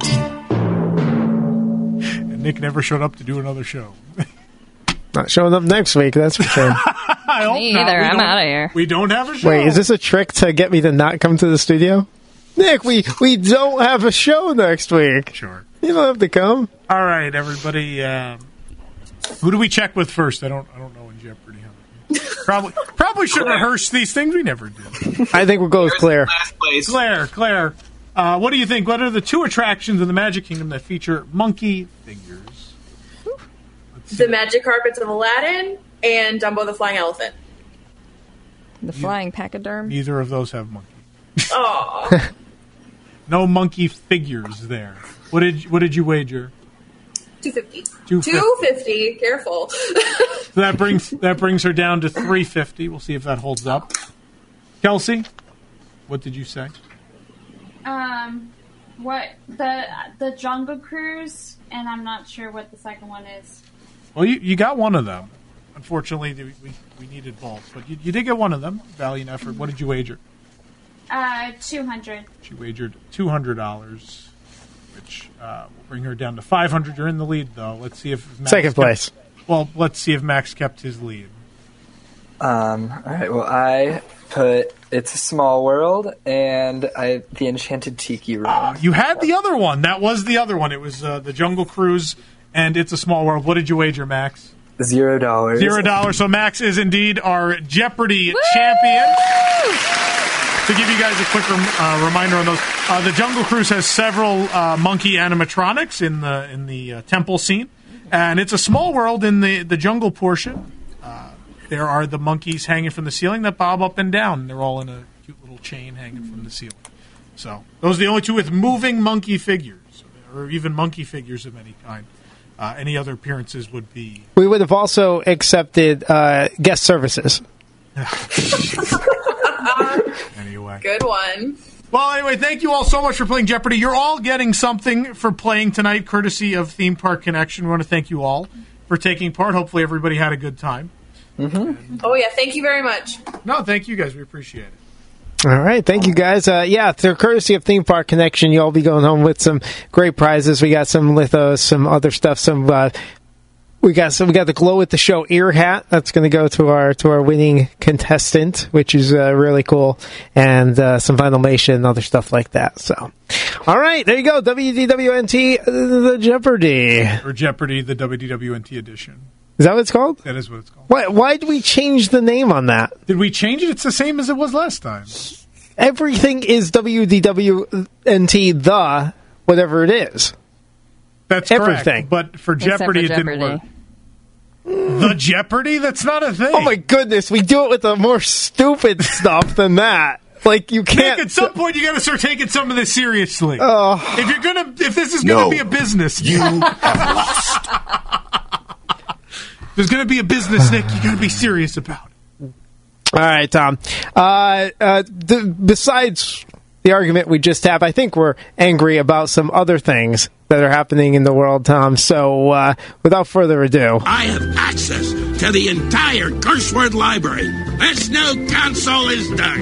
And Nick never showed up to do another show. Not showing up next week, that's for sure. I hope Me not. either. I'm out of here. We don't have a show. Wait, is this a trick to get me to not come to the studio? Nick, we don't have a show next week. Sure. You don't have to come. All right, everybody. Who do we check with first? I don't know in Jeopardy. Probably should rehearse these things. We never do. I think we'll go with Claire. Last place. Claire. What do you think? What are the 2 attractions in the Magic Kingdom that feature monkey figures? The Magic Carpets of Aladdin and Dumbo the Flying Elephant. The flying pachyderm. Neither of those have monkeys. Oh. No monkey figures there. What did you wager? $250. $250. Careful. So that brings her down to $350. We'll see if that holds up. Kelsey, what did you say? What the Jungle Cruise, and I'm not sure what the second one is. Well, you got one of them. Unfortunately, we needed both, but you did get one of them. Valiant effort. What did you wager? $200. She wagered $200, which will bring her down to $500. You're in the lead, though. Let's see if Max second place. Let's see if Max kept his lead. All right. Well, I put It's a Small World and the Enchanted Tiki Room. You had the other one. That was the other one. It was the Jungle Cruise and It's a Small World. What did you wager, Max? $0. $0. So Max is indeed our Jeopardy champion. To give you guys a quick reminder on those, the Jungle Cruise has several monkey animatronics in the temple scene, and It's a Small World in the jungle portion. There are the monkeys hanging from the ceiling that bob up and down. They're all in a cute little chain hanging from the ceiling. So those are the only 2 with moving monkey figures, or even monkey figures of any kind. Any other appearances would be... We would have also accepted guest services. Anyway. Good one. Well, anyway, thank you all so much for playing Jeopardy. You're all getting something for playing tonight, courtesy of Theme Park Connection. We want to thank you all for taking part. Hopefully everybody had a good time. Mm-hmm. Oh, yeah. Thank you very much. No, thank you guys. We appreciate it. All right, thank you guys. Through courtesy of Theme Park Connection, you'll be going home with some great prizes. We got some lithos, some other stuff. We got the Glow at the Show ear hat that's going to go to our winning contestant, which is really cool, and some Vinylmation and other stuff like that. So, all right, there you go. WDWNT, the Jeopardy, or Jeopardy, the WDWNT edition. Is that what it's called? That is what it's called. Why did we change the name on that? Did we change it? It's the same as it was last time. Everything is WDWNT, the whatever it is. That's everything. Correct. But for Jeopardy, it didn't work. The Jeopardy? That's not a thing. Oh my goodness, we do it with the more stupid stuff than that. Like you can't. Nick, at some point, you got to start taking some of this seriously. If this is going to be a business, you have lost. There's going to be a business, Nick. You got to be serious about it. All right, Tom. Besides the argument we just had, I think we're angry about some other things that are happening in the world, Tom. So, without further ado, I have access to the entire curse word library. This new console is done.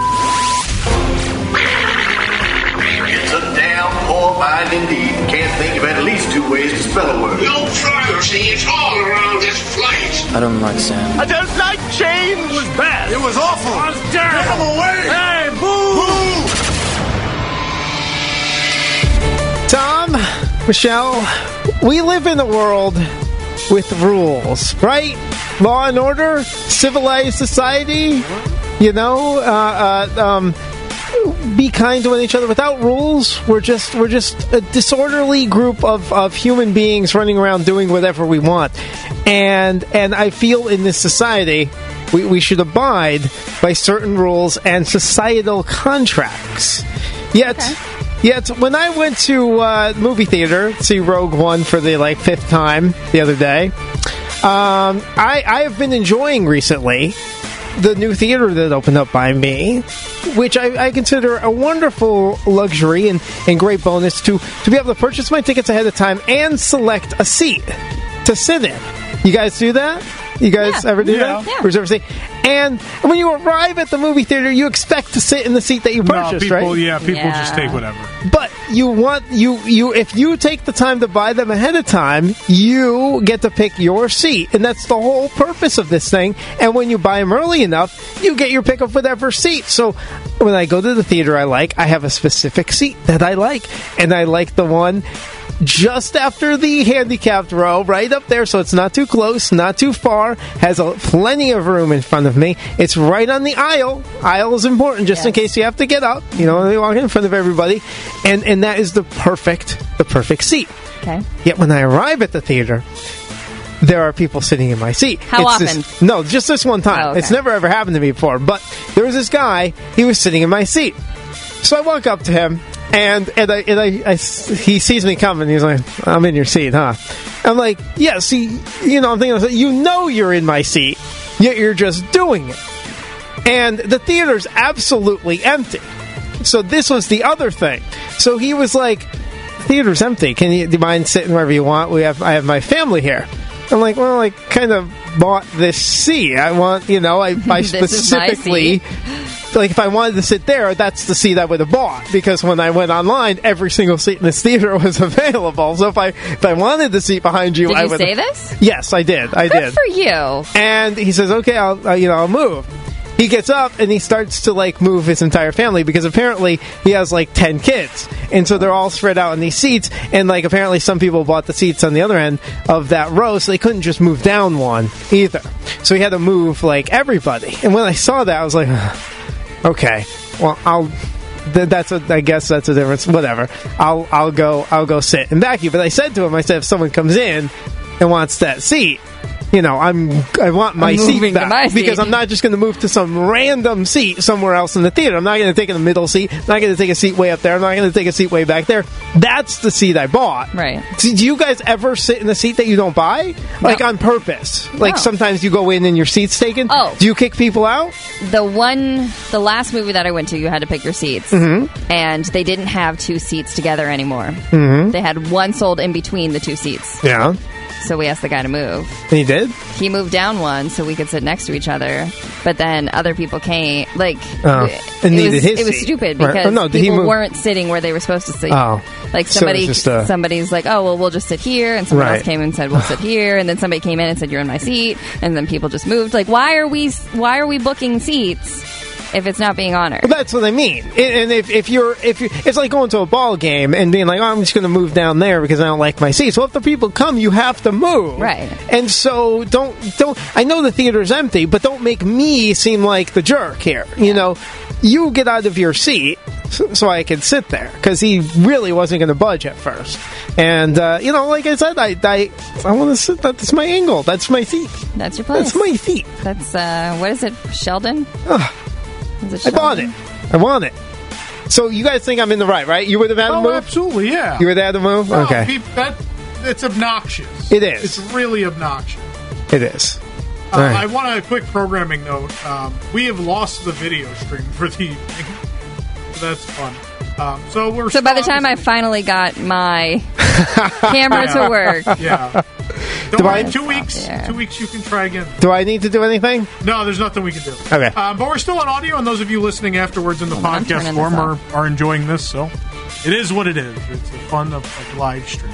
It's a damn poor mind indeed. Can't think of at least 2 ways to spell a word. No privacy, it's all around this place. I don't like sand. I don't like change. It was bad. It was awful. I was terrible. Get him away. Hey, boo! Tom, Michelle, we live in a world with rules, right? Law and order, civilized society, be kind to each other. Without rules, we're just a disorderly group of human beings running around doing whatever we want. And I feel in this society, we should abide by certain rules and societal contracts. Yet, when I went to movie theater to see Rogue One for the 5th time the other day, I have been enjoying recently the new theater that opened up by me, which I consider a wonderful luxury and great bonus to be able to purchase my tickets ahead of time and select a seat to sit in. You guys do that? You guys ever do that? Yeah. Reserve a seat? And when you arrive at the movie theater, you expect to sit in the seat that you purchased, right? People just take whatever. But you want if you take the time to buy them ahead of time, you get to pick your seat, and that's the whole purpose of this thing. And when you buy them early enough, you get your pick of whatever seat. So when I go to the theater I have a specific seat that I like, and I like the one just after the handicapped row, right up there, so it's not too close, not too far, has plenty of room in front of me. It's right on the aisle. Aisle is important, just in case you have to get up. You know, they walk in front of everybody, and that is the perfect seat. Okay. Yet when I arrive at the theater, there are people sitting in my seat. How often? No, just this one time. Oh, okay. It's never ever happened to me before. But there was this guy. He was sitting in my seat. So I walk up to him, and he sees me coming. He's like, "I'm in your seat, huh?" I'm like, "Yeah." See, I'm thinking, you're in my seat, yet you're just doing it. And the theater's absolutely empty. So this was the other thing. So he was like, "Theater's empty. Do you mind sitting wherever you want? I have my family here." I'm like, well, I kind of bought this seat. I want, I specifically, like, if I wanted to sit there, that's the seat I would have bought. Because when I went online, every single seat in this theater was available. So if I wanted the seat behind you, did I you would. Say this? Yes, I did. Good for you. And he says, "Okay, I'll move." He gets up and he starts to move his entire family because apparently he has 10 kids, and so they're all spread out in these seats. And apparently some people bought the seats on the other end of that row, so they couldn't just move down one either. So he had to move everybody. And when I saw that, I was like, okay, well I guess that's a difference. Whatever. I'll go sit and back you. But I said to him, if someone comes in and wants that seat, I want my seat back because I'm not just going to move to some random seat somewhere else in the theater. I'm not going to take a middle seat. I'm not going to take a seat way up there. I'm not going to take a seat way back there. That's the seat I bought. Right. See, do you guys ever sit in a seat that you don't buy? On purpose? Sometimes you go in and your seat's taken? Oh. Do you kick people out? The last movie that I went to, you had to pick your seats. Mm-hmm. And they didn't have two seats together anymore. Mm-hmm. They had one sold in between the two seats. Yeah. So we asked the guy to move. And he did? He moved down one so we could sit next to each other. But then other people came. And needed his seat. It was stupid because people weren't sitting where they were supposed to sit. Oh. Somebody's like, "Oh, well, we'll just sit here." And someone else came and said, "We'll sit here." And then somebody came in and said, "You're in my seat." And then people just moved. Why are we booking seats if it's not being honored? Well, that's what I mean. And if it's like going to a ball game and being like, "Oh, I'm just going to move down there because I don't like my seats." Well, if the people come, you have to move, right? And so don't. I know the theater's empty, but don't make me seem like the jerk here. You get out of your seat so I can sit there because he really wasn't going to budge at first. And like I said, I want to sit. That's my angle. That's my seat. That's your place. That's my seat. That's what is it, Sheldon? I bought it. I want it. So you guys think I'm in the right? You would have had to move? Absolutely, yeah. You would have had to move? No, okay. It's obnoxious. It is. It's really obnoxious. It is. Right. I want a quick programming note. We have lost the video stream for the evening. So that's fun. So by the time I finally got my camera to work. Yeah. Don't worry, 2 weeks. 2 weeks you can try again. Do I need to do anything? No, there's nothing we can do. Okay. But we're still on audio, and those of you listening afterwards in the podcast form are enjoying this, so it is what it is. It's the fun of live stream.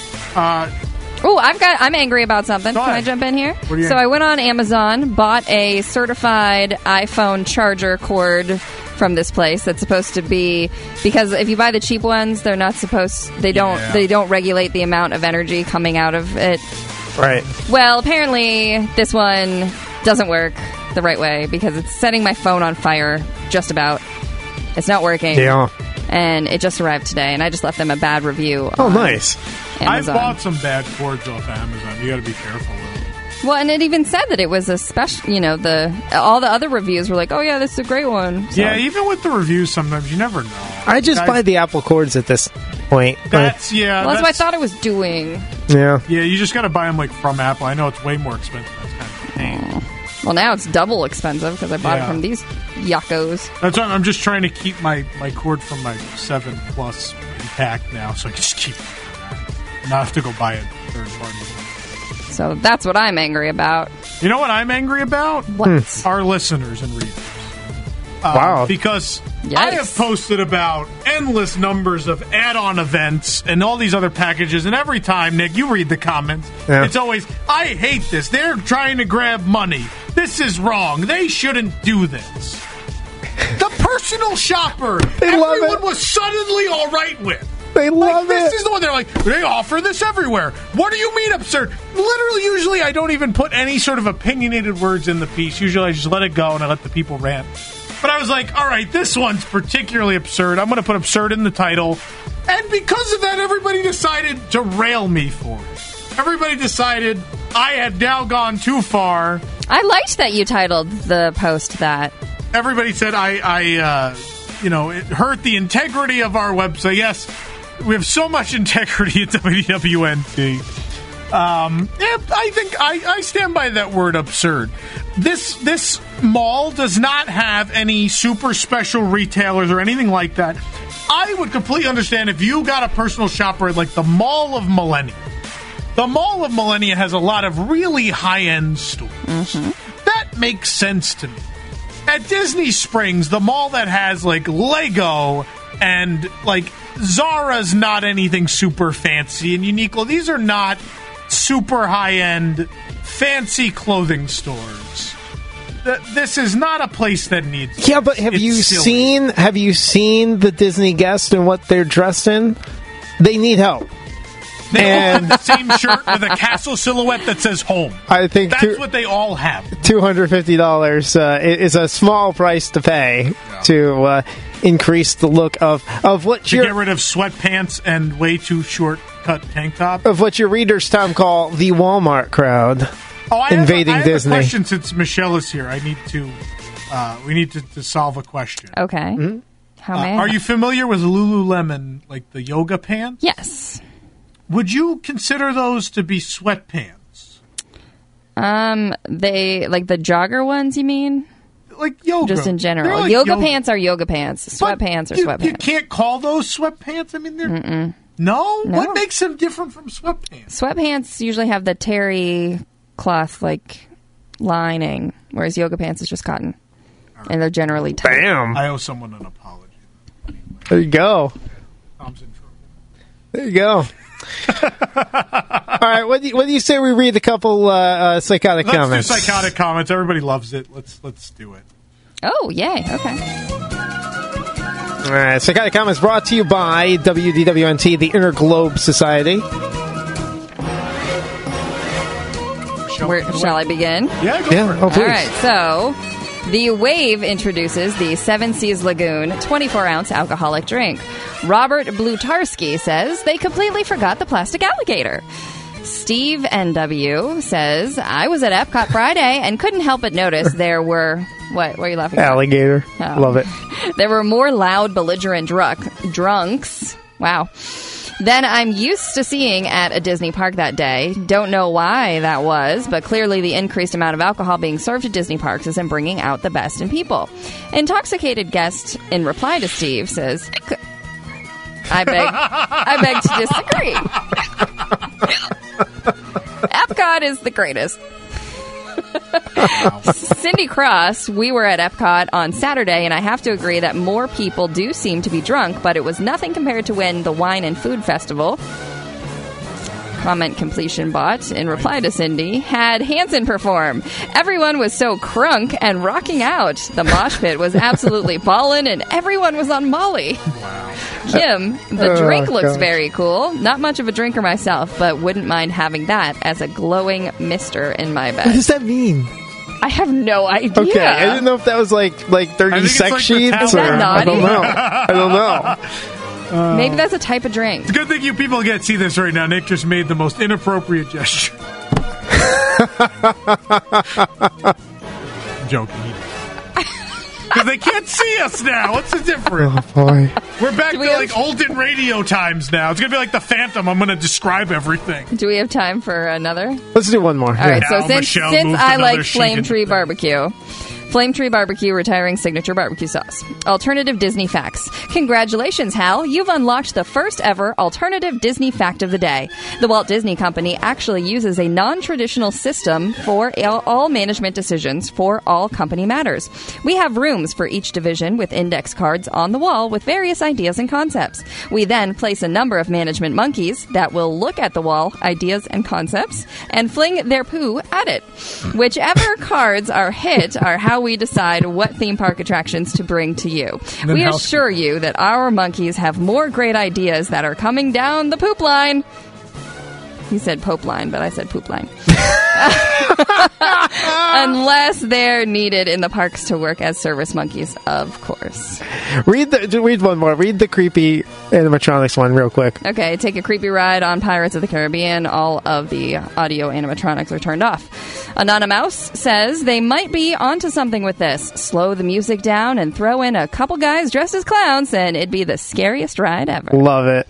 I'm angry about something. Can I jump in here? So I went on Amazon, bought a certified iPhone charger cord from this place that's supposed to be, because if you buy the cheap ones, they're not supposed, they don't regulate the amount of energy coming out of it. Right. Well, apparently this one doesn't work the right way because it's setting my phone on fire just about. It's not working. Yeah. And it just arrived today, and I just left them a bad review. Oh, nice. Amazon. I bought some bad cords off Amazon. You got to be careful with it. Well, and it even said that it was a special. All the other reviews were like, "Oh yeah, this is a great one." So. Yeah, even with the reviews, sometimes you never know. I just buy the Apple cords at this point. That's Well, that's what I thought it was doing. Yeah. Yeah, you just got to buy them from Apple. I know it's way more expensive. That's kind of a pain. Well, now it's double expensive because I bought it from these yuckos. That's why I'm just trying to keep my cord from my 7 Plus intact now, so I can just keep it. Not have to go buy it third party. So that's what I'm angry about. You know what I'm angry about? What? Our listeners and readers. Wow. Because I have posted about endless numbers of add-on events and all these other packages, and every time, Nick, you read the comments, it's always, I hate this. They're trying to grab money. This is wrong. They shouldn't do this. The personal shopper, everyone was suddenly all right with. They love This is the one they're like, they offer this everywhere. What do you mean absurd? Literally, usually I don't even put any sort of opinionated words in the piece. Usually I just let it go and I let the people rant. But I was like, all right, this one's particularly absurd. I'm going to put absurd in the title. And because of that, everybody decided to rail me for it. Everybody decided I had now gone too far. I liked that you titled the post that. Everybody said it hurt the integrity of our website. Yes, we have so much integrity at WDWNT. I think I stand by that word absurd. This mall does not have any super special retailers or anything like that. I would completely understand if you got a personal shopper at like the Mall of Millennia. The Mall of Millennia has a lot of really high-end stores. Mm-hmm. That makes sense to me. At Disney Springs, the mall that has like Lego and like Zara's not anything super fancy and Uniqlo. These are not super high-end fancy clothing stores. This is not a place that needs. Yeah, but have you seen the Disney guests and what they're dressed in? They need help. They all have the same shirt with a castle silhouette that says home. I think that's what they all have. $250 is a small price to pay to increase the look of what to get rid of sweatpants and way too short cut tank top. Of what your readers, Tom, call the Walmart crowd invading Disney. I have a question since Michelle is here. I need to. We need to solve a question. Okay. Mm-hmm. How may are you familiar with Lululemon, like the yoga pants? Yes. Would you consider those to be sweatpants? They like the jogger ones, you mean? Like yoga. Just in general. Like yoga pants are yoga pants. Sweatpants are sweatpants. You can't call those sweatpants? I mean, they're... No? What makes them different from sweatpants? Sweatpants usually have the terry cloth, like, lining, whereas yoga pants is just cotton. Right. And they're generally tight. Bam! I owe someone an apology. Anyway. There you go. Tom's in trouble. There you go. All right, what do you say we read a couple psychotic comments? Let's do psychotic comments. Everybody loves it. Let's do it. Oh, yay. Okay. All right, psychotic comments brought to you by WDWNT, the Inner Globe Society. Shall I begin? Yeah, go for it. Oh, please. All right, so the Wave introduces the Seven Seas Lagoon 24-ounce alcoholic drink. Robert Blutarski says they completely forgot the plastic alligator. Steve NW says, I was at Epcot Friday and couldn't help but notice there were... What are you laughing at? Alligator. Oh. Love it. There were more loud, belligerent drunks. Wow. Than I'm used to seeing at a Disney park that day. Don't know why that was, but clearly the increased amount of alcohol being served at Disney parks isn't bringing out the best in people. Intoxicated guest, in reply to Steve, says, I beg to disagree. Epcot is the greatest. Cindy Cross, we were at Epcot on Saturday, and I have to agree that more people do seem to be drunk, but it was nothing compared to when the Wine and Food Festival, comment completion bot, in reply to Cindy, had Hanson perform. Everyone was so crunk and rocking out. The mosh pit was absolutely ballin', and everyone was on Molly. Wow. Kim, the drink looks very cool. Not much of a drinker myself, but wouldn't mind having that as a glowing mister in my bed. What does that mean? I have no idea. Okay, I didn't know if that was like 30 sex sheets. Is that naughty? I don't know. Maybe that's a type of drink. It's a good thing you people can't see this right now. Nick just made the most inappropriate gesture. I'm joking. Because they can't see us now. What's the difference? Oh, boy. We're back to like olden radio times now. It's going to be like the Phantom. I'm going to describe everything. Do we have time for another? Let's do one more. All right, so since I like Flame Tree Barbecue... Flame Tree Barbecue retiring signature barbecue sauce. Alternative Disney facts. Congratulations, Hal. You've unlocked the first ever alternative Disney fact of the day. The Walt Disney Company actually uses a non-traditional system for all management decisions for all company matters. We have rooms for each division with index cards on the wall with various ideas and concepts. We then place a number of management monkeys that will look at the wall, ideas and concepts, and fling their poo at it. Whichever cards are hit are how how we decide what theme park attractions to bring to you. And then We assure you that our monkeys have more great ideas that are coming down the poop line. He said pope line, but I said poop line. Unless they're needed in the parks to work as service monkeys, of course. Read one more. Read the creepy animatronics one real quick. Okay, take a creepy ride on Pirates of the Caribbean. All of the audio animatronics are turned off. Anonymous says they might be onto something with this. Slow the music down and throw in a couple guys dressed as clowns, and it'd be the scariest ride ever. Love it.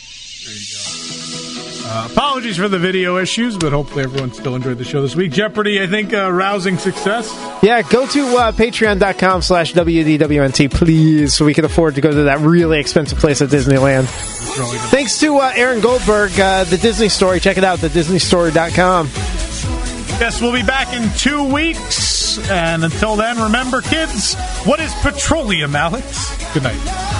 Apologies for the video issues, but hopefully everyone still enjoyed the show this week. Jeopardy, I think, rousing success. Yeah, go to patreon.com/WDWNT, please, so we can afford to go to that really expensive place at Disneyland. Really Thanks to Aaron Goldberg, The Disney Story. Check it out, thedisneystory.com. Yes, we'll be back in 2 weeks. And until then, remember, kids, what is petroleum, Alex? Good night.